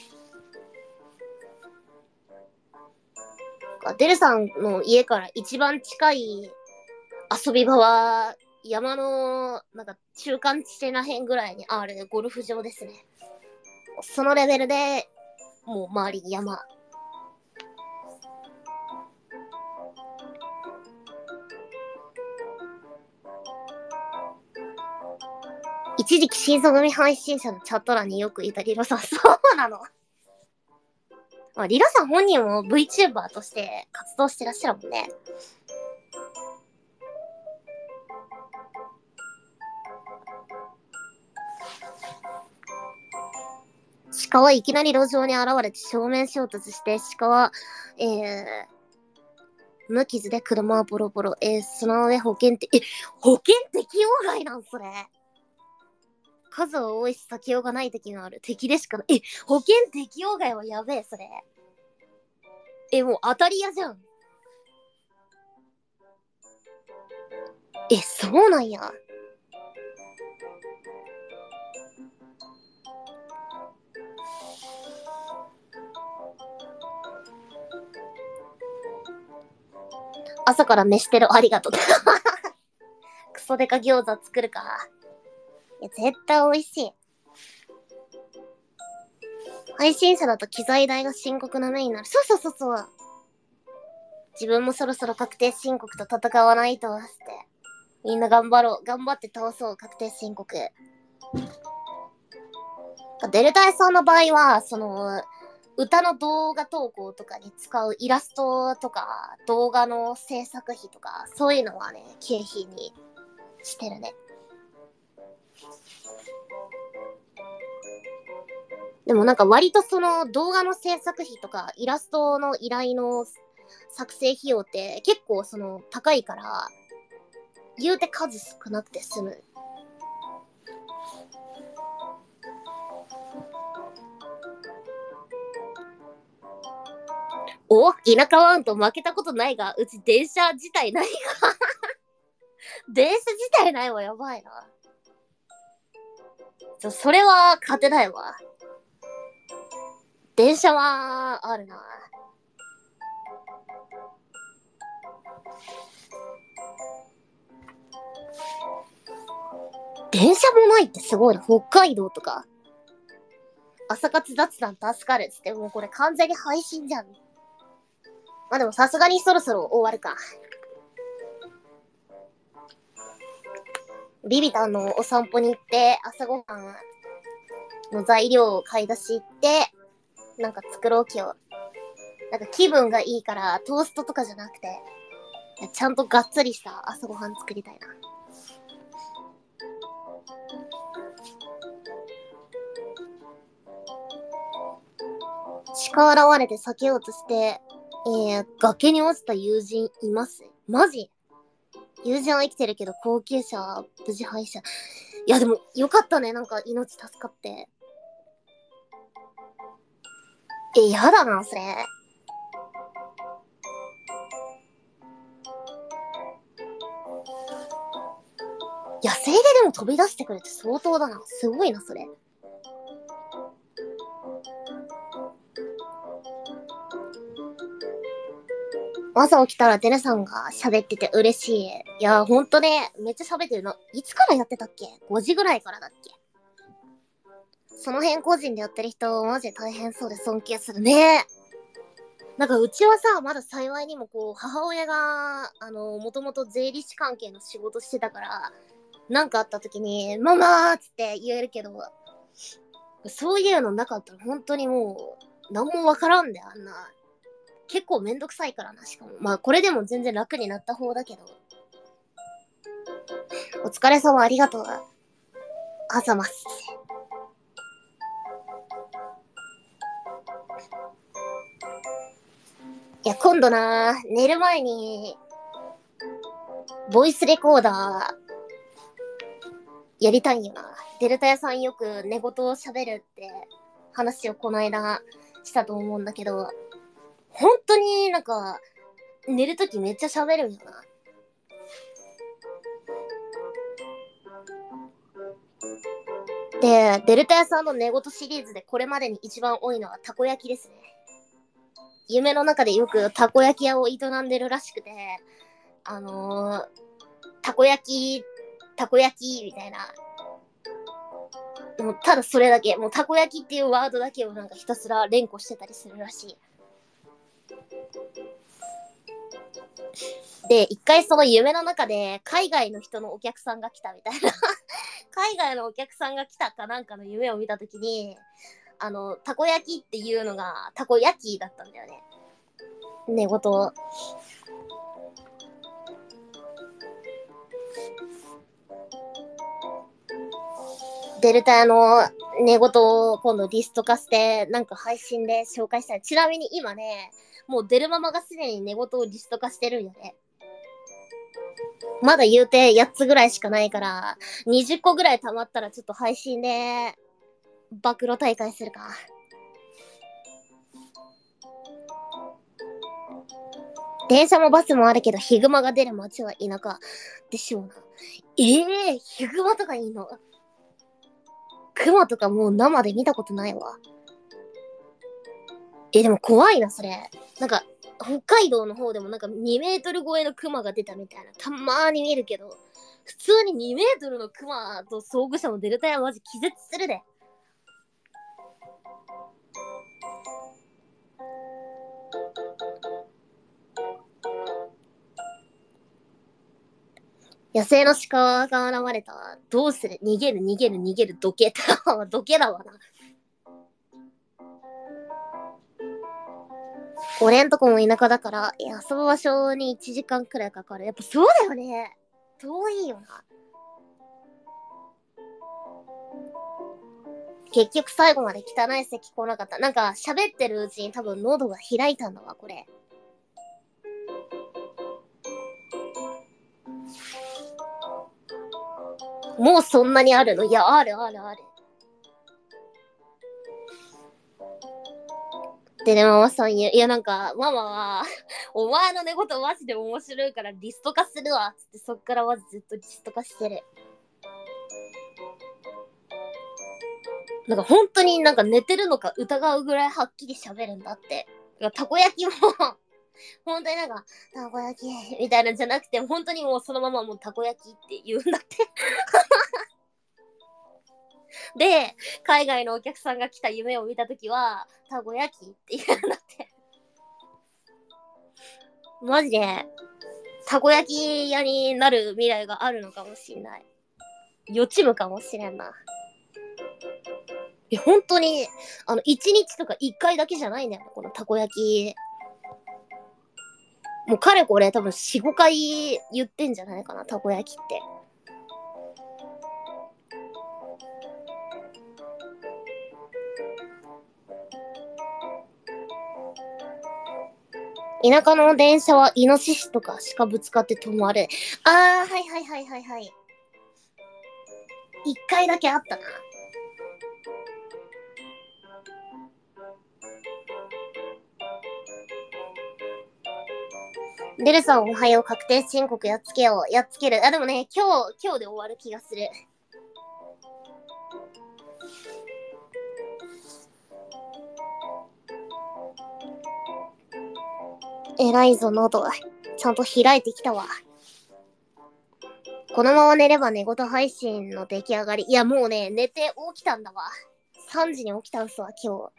デルさんの家から一番近い遊び場は山のなんか中間地点らへんぐらいにあるゴルフ場ですね。そのレベルでもう周りに山。一時期新座組配信者のチャット欄によくいたリロさん。そうなの。まあ、リロさん本人も VTuber として活動してらっしゃるもんね。鹿はいきなり路上に現れて正面衝突して、鹿は、無傷で車はボロボロ。その上保険適用外なんそれ。 数は多いし避けようがない時がある。敵でしかない。保険適用外はやべえ、それ。もう当たり屋じゃん。そうなんや。朝から飯テロありがとう。クソデカ餃子作るか。絶対美味しい。配信者だと機材代が深刻な目になる。そうそうそうそう。自分もそろそろ確定申告と戦わないとって。みんな頑張ろう。頑張って倒そう、確定申告。デルタエさんの場合は、歌の動画投稿とかに使うイラストとか、動画の制作費とか、そういうのはね、経費にしてるね。でもなんか割とその動画の制作費とか、イラストの依頼の作成費用って結構高いから、言うて数少なくて済む。田舎ワンと負けたことないが、うち電車自体ないが。電車自体ないわ、やばいな。それは勝てないわ。電車は、あるな。電車もないってすごいな。北海道とか。朝活雑談助かるっつって、もうこれ完全に配信じゃん。まあでもさすがにそろそろ終わるか。ビビタンのお散歩に行って、朝ごはんの材料を買い出し行って、なんか作ろう今日。なんか気分がいいからトーストとかじゃなくて、ちゃんとがっつりした朝ごはん作りたいな。鹿現れて避けようとして、崖に落ちた友人います。マジ？友人は生きてるけど高級車は無事廃車。いやでもよかったね、なんか命助かって。やだな、それ。野生ででも飛び出してくれて相当だな。すごいな、それ。朝起きたらデネさんが喋ってて嬉しい。いや、ほんとね、めっちゃ喋ってるの。いつからやってたっけ？ 5 時ぐらいからだっけ？その辺個人でやってる人、マジで大変そうで尊敬するね。なんかうちはさ、まだ幸いにも母親が、もともと税理士関係の仕事してたから、なんかあった時に、ママーっつって言えるけど、そういうのなかったら本当にもう、なんもわからんで、あんな。結構めんどくさいからな、しかも。まあ、これでも全然楽になった方だけど。お疲れ様ありがとう。あざます。いや、今度な、寝る前に、ボイスレコーダー、やりたいんよな。デルタ屋さんよく寝言を喋るって話をこの間したと思うんだけど、本当になんか、寝るときめっちゃ喋るんよな。で、デルタ屋さんの寝言シリーズでこれまでに一番多いのはたこ焼きですね。夢の中でよくたこ焼き屋を営んでるらしくて、たこ焼き、たこ焼き、みたいな。もうただそれだけ、もうたこ焼きっていうワードだけをなんかひたすら連呼してたりするらしい。で、一回その夢の中で海外の人のお客さんが来たみたいな海外のお客さんが来たかなんかの夢を見たときに、たこ焼きっていうのがたこ焼きだったんだよね。寝言。デルタの寝言を今度リスト化して、なんか配信で紹介したい。ちなみに今ね、もうデルママがすでに寝言をリスト化してるんよね。 まだ言うて8つぐらいしかないから、20個ぐらい溜まったらちょっと配信で、暴露大会するか。電車もバスもあるけど、ヒグマが出る街は田舎でしょうな。ヒグマとかいいの？クマとかもう生で見たことないわ。でも怖いな、それ。なんか、北海道の方でもなんか2メートル超えのクマが出たみたいな、たまーに見るけど、普通に2メートルのクマと遭遇者のデルタやマジ気絶するで。野生の鹿が現れた。どうする？逃げる逃げる逃げる、どけ。どけだわな。俺んとこも田舎だから、遊ぶ場所に1時間くらいかかる。やっぱそうだよね。遠いよな。結局最後まで汚い席来なかった。なんか喋ってるうちに多分喉が開いたんだわ、これ。もうそんなにあるの？いや、あるあるある。でね、ママさん言う。いや、なんか、ママは、お前の寝言マジで面白いからリスト化するわ。つって、そっからマジずっとリスト化してる。なんか本当になんか寝てるのか疑うぐらいはっきり喋るんだって。たこ焼きも本当になんか、たこ焼きみたいなんじゃなくて、本当にもうそのままもうたこ焼きって言うんだってで、海外のお客さんが来た夢を見たときは、たこ焼きって言うんだってマジで、たこ焼き屋になる未来があるのかもしんない。予知夢かもしれんな。本当に、1日とか1回だけじゃないんだよ、このたこ焼き。もうかれこれ多分4、5回言ってんじゃないかな、たこ焼きって。田舎の電車はイノシシとか鹿ぶつかって止まる。はいはいはいはいはい。1回だけあったな。デルさんおはよう、確定申告やっつけよう。やっつける。でもね、今日で終わる気がする。偉いぞ、喉。ちゃんと開いてきたわ。このまま寝れば寝言配信の出来上がり。いや、もうね、寝て起きたんだわ。3時に起きたんすわ、今日。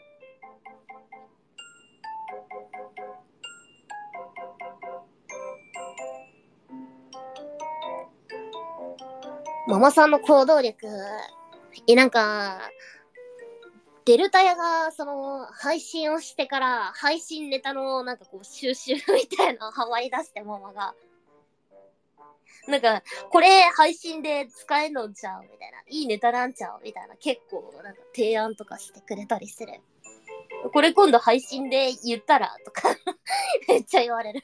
ママさんの行動力。なんか、デルタヤが、配信をしてから、配信ネタの、なんかこう、収集みたいなのハマり出して、ママが。なんか、これ配信で使えんのんちゃうみたいな。いいネタなんちゃうみたいな。結構、なんか提案とかしてくれたりする。これ今度配信で言ったらとかめっちゃ言われる。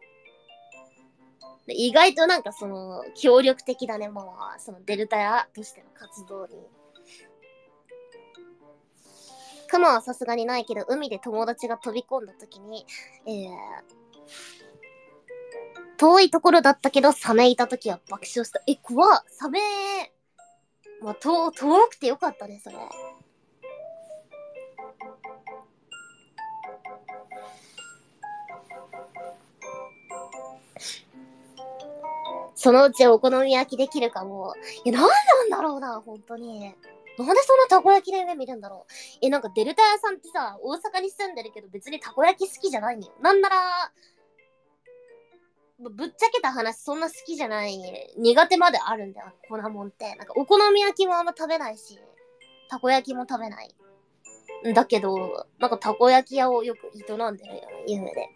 意外となんか協力的だね、ママは。デルタヤとしての活動に。クマはさすがにないけど、海で友達が飛び込んだ時に、遠いところだったけど、サメいた時は爆笑した。怖っ。サメ、まあ、遠くてよかったね、それ。そのうちお好み焼きできるかも。なんなんだろうな、本当に。なんでそんなたこ焼きの夢見るんだろう。なんかデルタ屋さんってさ、大阪に住んでるけど別にたこ焼き好きじゃないんだよ。なんなら、ぶっちゃけた話そんな好きじゃない。苦手まであるんだよ、粉もんって。なんかお好み焼きもあんま食べないし、たこ焼きも食べない。だけど、なんかたこ焼き屋をよく営んでるよ、夢で。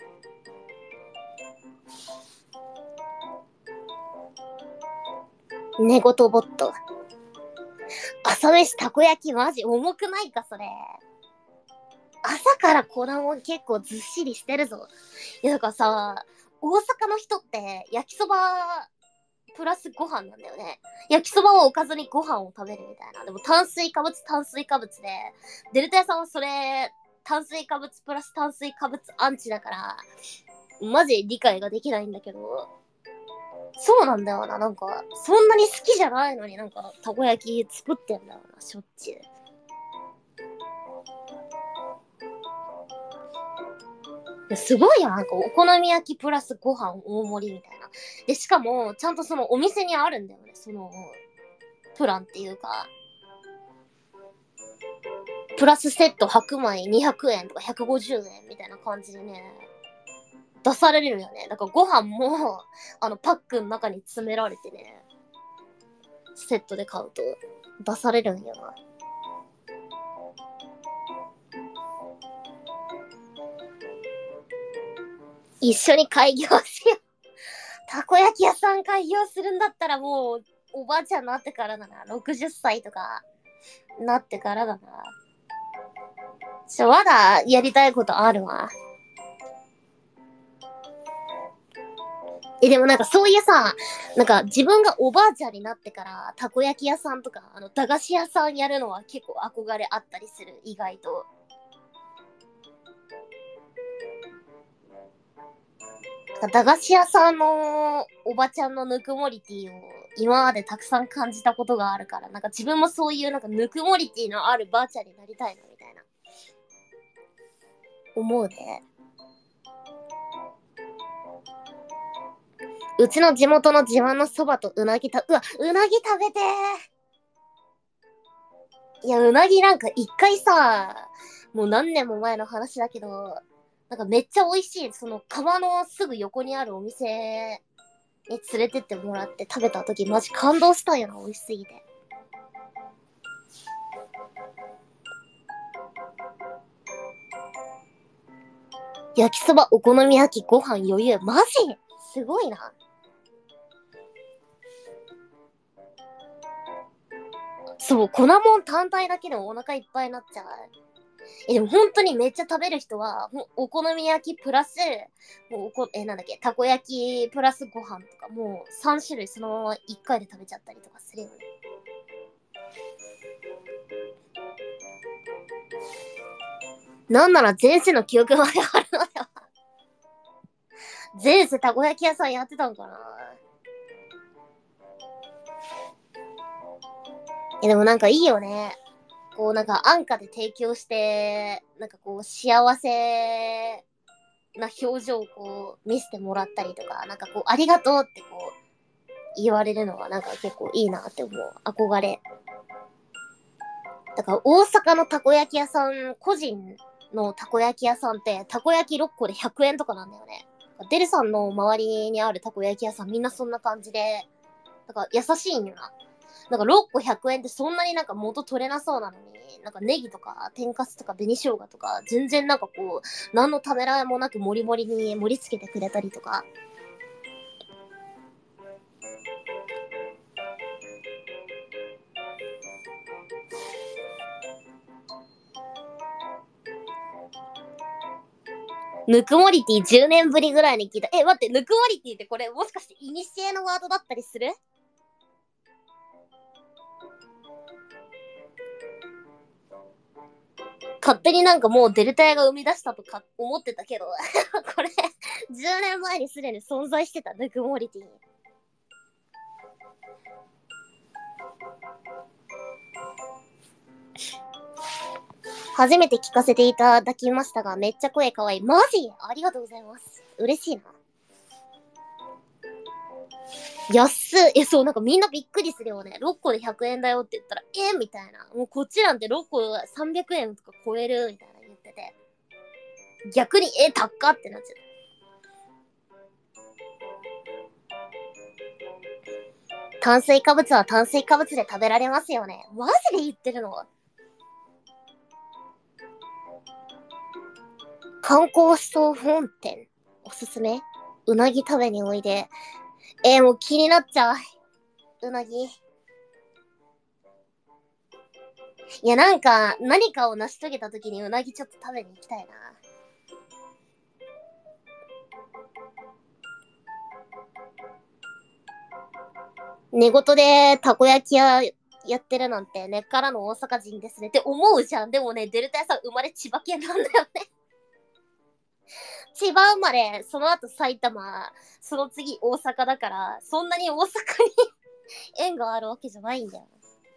寝言ボット。朝飯たこ焼きマジ重くないか、それ。朝から粉もん結構ずっしりしてるぞ。いや、だからさ、大阪の人って焼きそばプラスご飯なんだよね。焼きそばをおかずにご飯を食べるみたいな。でも炭水化物で、デルタ屋さんはそれ、炭水化物プラス炭水化物アンチだから、マジ理解ができないんだけど、そうなんだよな。なんか、そんなに好きじゃないのになんか、たこ焼き作ってんだよな、しょっちゅう。すごいよ、なんかお好み焼きプラスご飯大盛りみたいな。で、しかも、ちゃんとそのお店にあるんだよね、その、プランっていうか、プラスセット白米200円とか150円みたいな感じでね、出されるよね。だからご飯も、パックの中に詰められてね、セットで買うと出されるんよな。一緒に開業しよう。たこ焼き屋さん開業するんだったらもう、おばあちゃんになってからだな。60歳とか、なってからだな。まだやりたいことあるわ。でもなんかそういうさ、なんか自分がおばあちゃんになってから、たこ焼き屋さんとか、駄菓子屋さんやるのは結構憧れあったりする、意外と。駄菓子屋さんのおばちゃんのぬくもりティを今までたくさん感じたことがあるから、なんか自分もそういうなんかぬくもりティのあるばあちゃんになりたいな、みたいな。思うね。うちの地元の自慢のそばとうなぎうわ、うなぎ食べてー。いや、うなぎなんか一回さ、もう何年も前の話だけど、なんかめっちゃ美味しい、その川のすぐ横にあるお店に連れてってもらって食べた時マジ感動したんよな、美味しすぎて。焼きそば、お好み焼き、ご飯余裕。マジすごいな。そう、粉もん単体だけでもお腹いっぱいになっちゃう。でも本当にめっちゃ食べる人は、お好み焼きプラス、もうなんだっけ、たこ焼きプラスご飯とか、もう3種類そのまま1回で食べちゃったりとかするよね。なんなら前世の記憶まであるのよ。前世たこ焼き屋さんやってたんかな。でもなんかいいよね。こうなんか安価で提供して、なんかこう幸せな表情をこう見せてもらったりとか、なんかこうありがとうってこう言われるのはなんか結構いいなって思う。憧れ。だから大阪のたこ焼き屋さん、個人のたこ焼き屋さんって、たこ焼き6個で100円とかなんだよね。デルさんの周りにあるたこ焼き屋さんみんなそんな感じで、だから優しいんよな。なんか6個100円ってそんなになんか元取れなそうなのに、なんかネギとか天かすとか紅生姜とか全然なんかこう、何のためらいもなくモリモリに盛り付けてくれたりとか。ぬくもりティ10年ぶりぐらいに聞いた。待って、ぬくもりティってこれもしかしてイニシエのワードだったりする？勝手になんかもうデルタ屋が生み出したとか思ってたけど、これ10年前にすでに存在してたぬくもりティ。初めて聞かせていただきましたが、めっちゃ声かわいい。マジありがとうございます。嬉しいな。安い。そう、なんかみんなびっくりするよね。6個で100円だよって言ったら、みたいな。もうこっちなんて6個300円とか超えるみたいな言ってて。逆に、高っってなっちゃう。炭水化物は炭水化物で食べられますよね。マジで言ってるの？観光総本店。おすすめ？うなぎ食べにおいで。もう気になっちゃう。うなぎ。いや、なんか、何かを成し遂げた時にうなぎちょっと食べに行きたいな。 寝言でたこ焼き屋やってるなんて根っからの大阪人ですねって思うじゃん。でもね、デルタ屋さん生まれ千葉県なんだよね。千葉生まれ、その後埼玉、その次大阪だから、そんなに大阪に縁があるわけじゃないんだよ。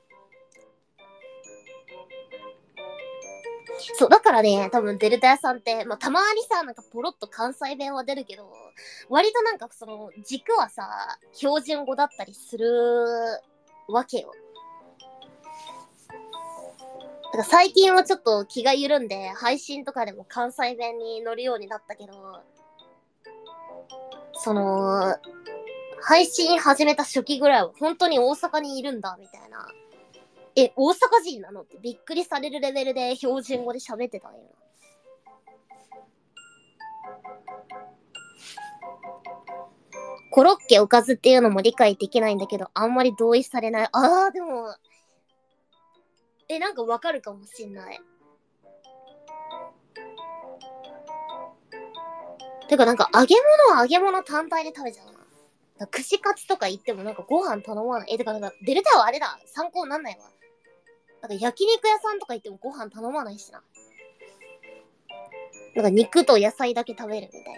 そう、だからね、多分デルタ屋さんって、まあ、たまにさ、なんかポロッと関西弁は出るけど、割となんかその軸はさ、標準語だったりするわけよ。だから最近はちょっと気が緩んで、配信とかでも関西弁に乗るようになったけど、その、配信始めた初期ぐらいは本当に大阪にいるんだ、みたいな。大阪人なのってびっくりされるレベルで標準語で喋ってたんよ。コロッケおかずっていうのも理解できないんだけど、あんまり同意されない。でも、なんかわかるかもしんない。てかなんか揚げ物は揚げ物単体で食べちゃうな。串カツとか行ってもなんかご飯頼まない。てかなんかデルタはあれだ。参考になんないわ。なんか焼肉屋さんとか行ってもご飯頼まないしな。なんか肉と野菜だけ食べるみたいな。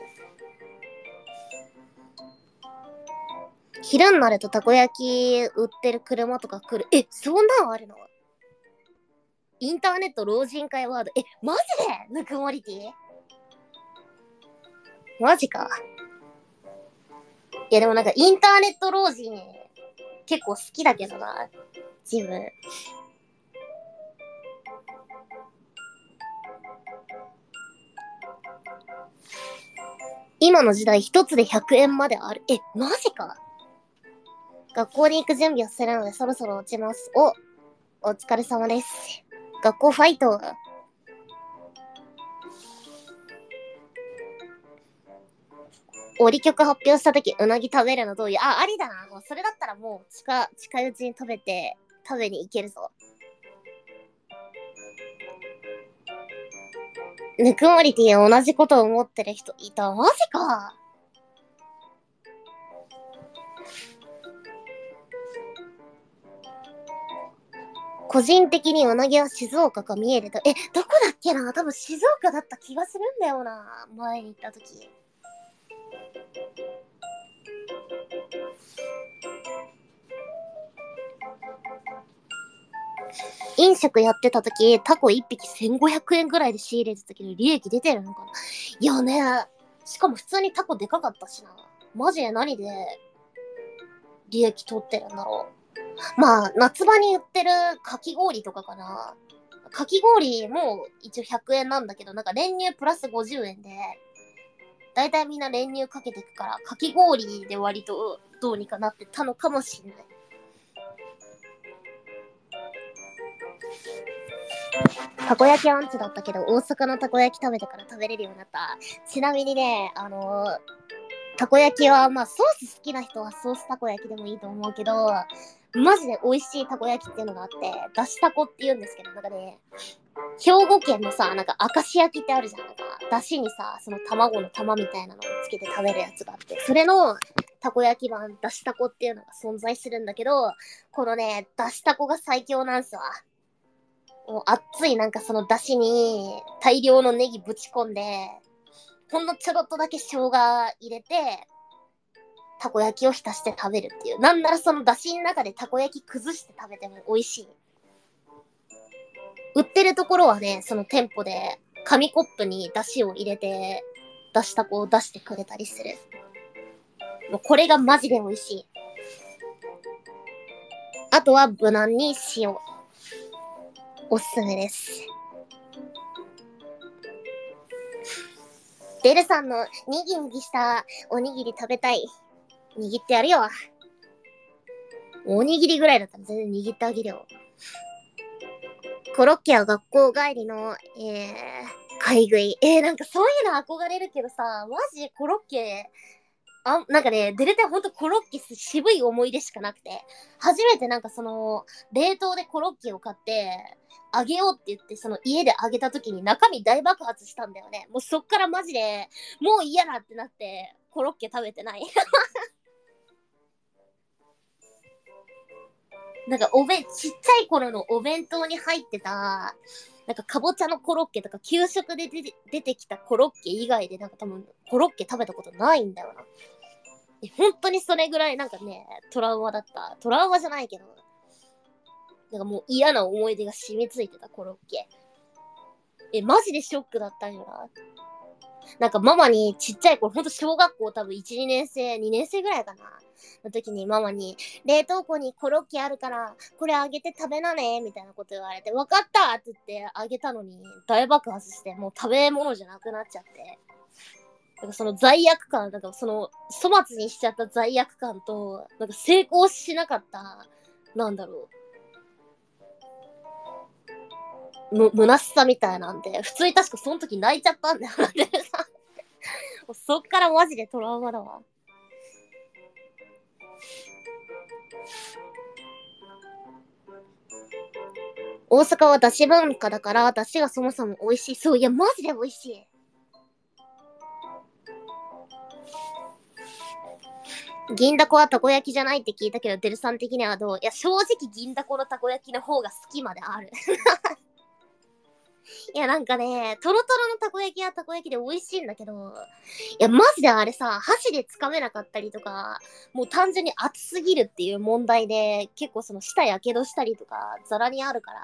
昼になるとたこ焼き売ってる車とか来る。そんなんあるの？インターネット老人会ワード。マジでぬくもりティマジか。いやでもなんかインターネット老人結構好きだけどな。自分。今の時代一つで100円まである。マジか。学校に行く準備をするのでそろそろ落ちます。お疲れ様です。学校ファイト。折り曲発表したときうなぎ食べるのどういう？ありだな。もうそれだったらもう近いうちに食べに行けるぞ。ぬくもりティ同じことを思ってる人いた。マジか。個人的にうなぎは静岡か三重でどこだっけな。多分静岡だった気がするんだよな。前に行ったとき。飲食やってた時、タコ1匹1500円ぐらいで仕入れてたけど、利益出てるのかな？いやね、しかも普通にタコでかかったしな。マジで何で利益取ってるんだろう。まあ、夏場に売ってるかき氷とかかな。かき氷も一応100円なんだけど、なんか練乳プラス50円で、だいたいみんな練乳かけてくから、かき氷で割とどうにかなってたのかもしんない。たこ焼きアンチだったけど、大阪のたこ焼き食べてから食べれるようになった。ちなみにね、たこ焼きは、まあ、ソース好きな人はソースたこ焼きでもいいと思うけど、マジで美味しいたこ焼きっていうのがあって、だしたこって言うんですけど、なんかね、兵庫県のさ、なんか明石焼きってあるじゃん。なんか、だしにさ、その卵の玉みたいなのをつけて食べるやつがあって、それのたこ焼き版、だしたこっていうのが存在するんだけど、このね、だしたこが最強なんすわ。もう熱いなんかその出汁に大量のネギぶち込んで、ほんのちょろっとだけ生姜入れて、たこ焼きを浸して食べるっていう。なんならその出汁の中でたこ焼き崩して食べても美味しい。売ってるところはね、その店舗で紙コップに出汁を入れて、出したこを出してくれたりする。もうこれがマジで美味しい。あとは無難に塩。おすすめです。デルさんのにぎにぎしたおにぎり食べたい。握ってやるよ。おにぎりぐらいだったら全然握ってあげるよ。コロッケは学校帰りの、買い食い。なんかそういうの憧れるけどさ、マジでコロッケ、なんかね、デルタほんとコロッケ渋い思い出しかなくて、初めてなんかその、冷凍でコロッケを買って、あげようって言って、その家であげた時に中身大爆発したんだよね。もうそっからマジで、もう嫌だってなって、コロッケ食べてない。 なんかちっちゃい頃のお弁当に入ってた、なんかかぼちゃのコロッケとか給食で出てきたコロッケ以外でなんか多分コロッケ食べたことないんだよな。本当にそれぐらいなんかね、トラウマだった。トラウマじゃないけど、なんかもう嫌な思い出が染みついてたコロッケ。マジでショックだったんよな。なんかママにちっちゃい頃、ほんと小学校多分1、2年生、2年生ぐらいかな。の時にママに、冷凍庫にコロッケあるから、これあげて食べなね、みたいなこと言われて、わかったって言ってあげたのに、大爆発して、もう食べ物じゃなくなっちゃって。なんかその罪悪感、なんかその粗末にしちゃった罪悪感と、なんか成功しなかった、なんだろう、虚しさみたいなんで、普通に確かその時泣いちゃったんだよな、でさ。そっからマジでトラウマだわ。大阪はだし文化だから、だしがそもそも美味しい。そう、いや、マジで美味しい。銀だこはたこ焼きじゃないって聞いたけど、デルさん的にはどう？いや、正直銀だこのたこ焼きの方が好きまである。いや、なんかね、トロトロのたこ焼きはたこ焼きで美味しいんだけど、いや、マジであれさ、箸でつかめなかったりとか、もう単純に熱すぎるっていう問題で、結構その舌やけどしたりとか、ザラにあるから、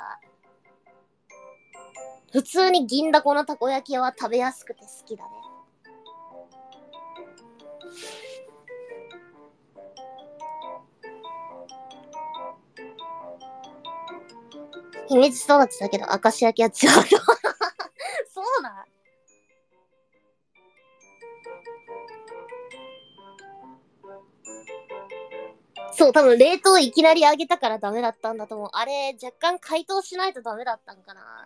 普通に銀だこのたこ焼きは食べやすくて好きだね。秘密育ちだけど、明石焼きは違うと。そうだ。そう、多分冷凍いきなり揚げたからダメだったんだと思う。あれ、若干解凍しないとダメだったんかな。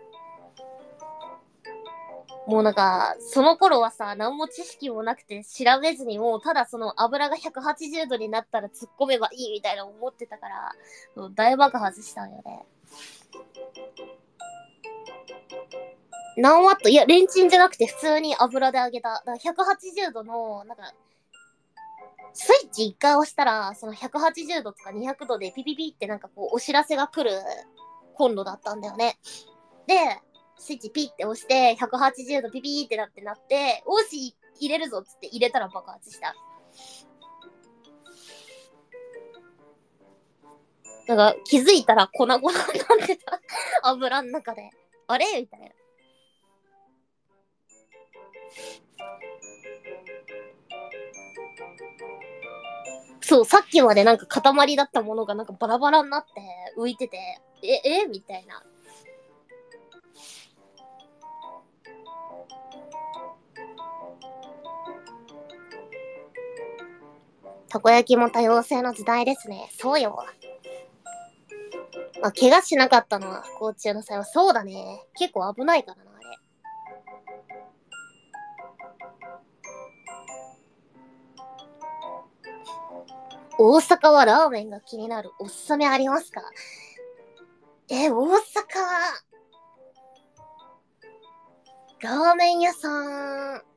もうなんか、その頃はさ、何も知識もなくて調べずにもう、ただその油が180度になったら突っ込めばいいみたいな思ってたから、大爆発したんよね。何ワット？いや、レンチンじゃなくて普通に油で揚げた。だから180度の、なんか、スイッチ1回押したら、その180度とか200度でピピピってなんかこう、お知らせが来るコンロだったんだよね。で、スイッチピッて押して、180度ピピーってなって、おし、入れるぞっつって入れたら爆発した。なんか気づいたら粉々になってた。油の中で。あれみたいな。そう、さっきまでなんか塊だったものがなんかバラバラになって浮いてて、みたいな。たこ焼きも多様性の時代ですね。そうよ。まあ、怪我しなかったのは不幸中の際はそうだね。結構危ないからな、あれ。大阪はラーメンが気になる。おすすめありますか？大阪、ラーメン屋さん。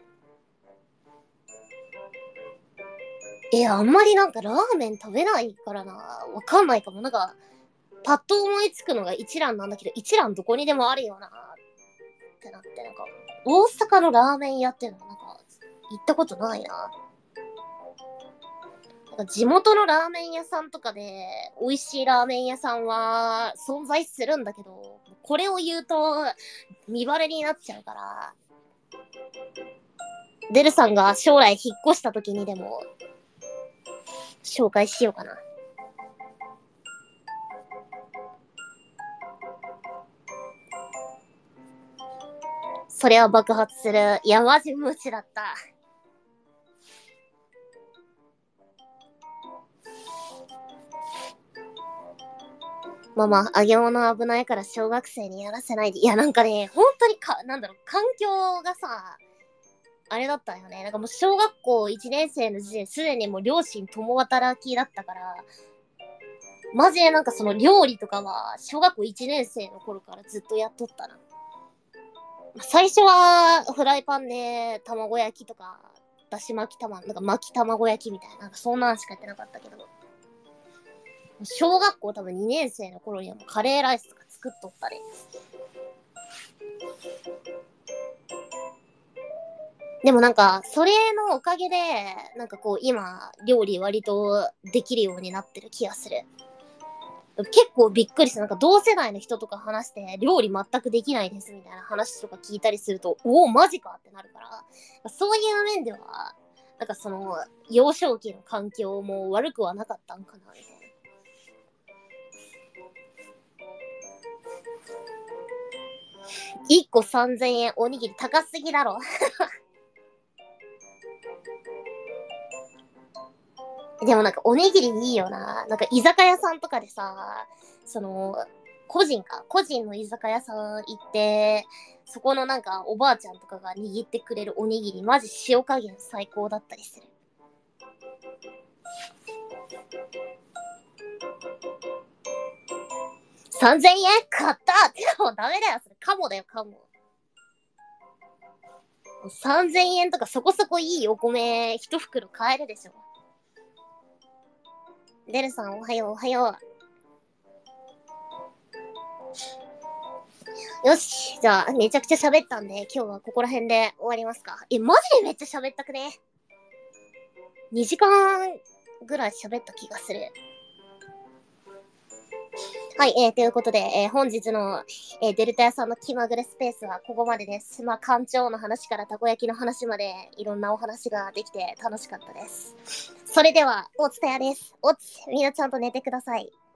あんまりなんかラーメン食べないからな。わかんないかも。なんか、パッと思いつくのが一蘭なんだけど、一蘭どこにでもあるよな。ってなって、なんか、大阪のラーメン屋っていうのはなんか、行ったことないな。なんか地元のラーメン屋さんとかで、美味しいラーメン屋さんは存在するんだけど、これを言うと、見バレになっちゃうから、デルさんが将来引っ越した時にでも、紹介しようかな。それは爆発する。いや、マジ無知だった。ママ、揚げ物危ないから小学生にやらせないで。いや、なんかね、本当になんだろう、環境がさ、あれだったよね。なんかもう小学校1年生の時点すでにもう両親共働きだったから、マジでなんかその料理とかは小学校1年生の頃からずっとやっとったな。最初はフライパンで卵焼きとか、だし巻き卵、なんか巻き卵焼きみたいな、なんかそんなんしかやってなかったけど。 小学校多分2年生の頃にはもうカレーライスとか作っとったり。でもなんか、それのおかげで、なんかこう、今、料理割とできるようになってる気がする。結構びっくりした。なんか同世代の人とか話して、料理全くできないですみたいな話とか聞いたりすると、おお、マジかってなるから、そういう面では、なんかその、幼少期の環境も悪くはなかったんかな、みたいな。1個3000円、おにぎり高すぎだろ。でもなんかおにぎりいいよな。なんか居酒屋さんとかでさ、その、個人の居酒屋さん行って、そこのなんかおばあちゃんとかが握ってくれるおにぎり、マジ塩加減最高だったりする。3000円買ったって。もうダメだよ、それ。カモだよ、カモ。3000円とかそこそこいいお米一袋買えるでしょ。デルさんおはようおはよう。よし。じゃあ、めちゃくちゃ喋ったんで、今日はここら辺で終わりますか。マジでめっちゃ喋ったくね。2時間ぐらい喋った気がする。はい、ということで、本日の、デルタ屋さんの気まぐれスペースはここまでです。まあ、館長の話からたこ焼きの話まで、いろんなお話ができて楽しかったです。それでは、おつたやです。みんなちゃんと寝てください。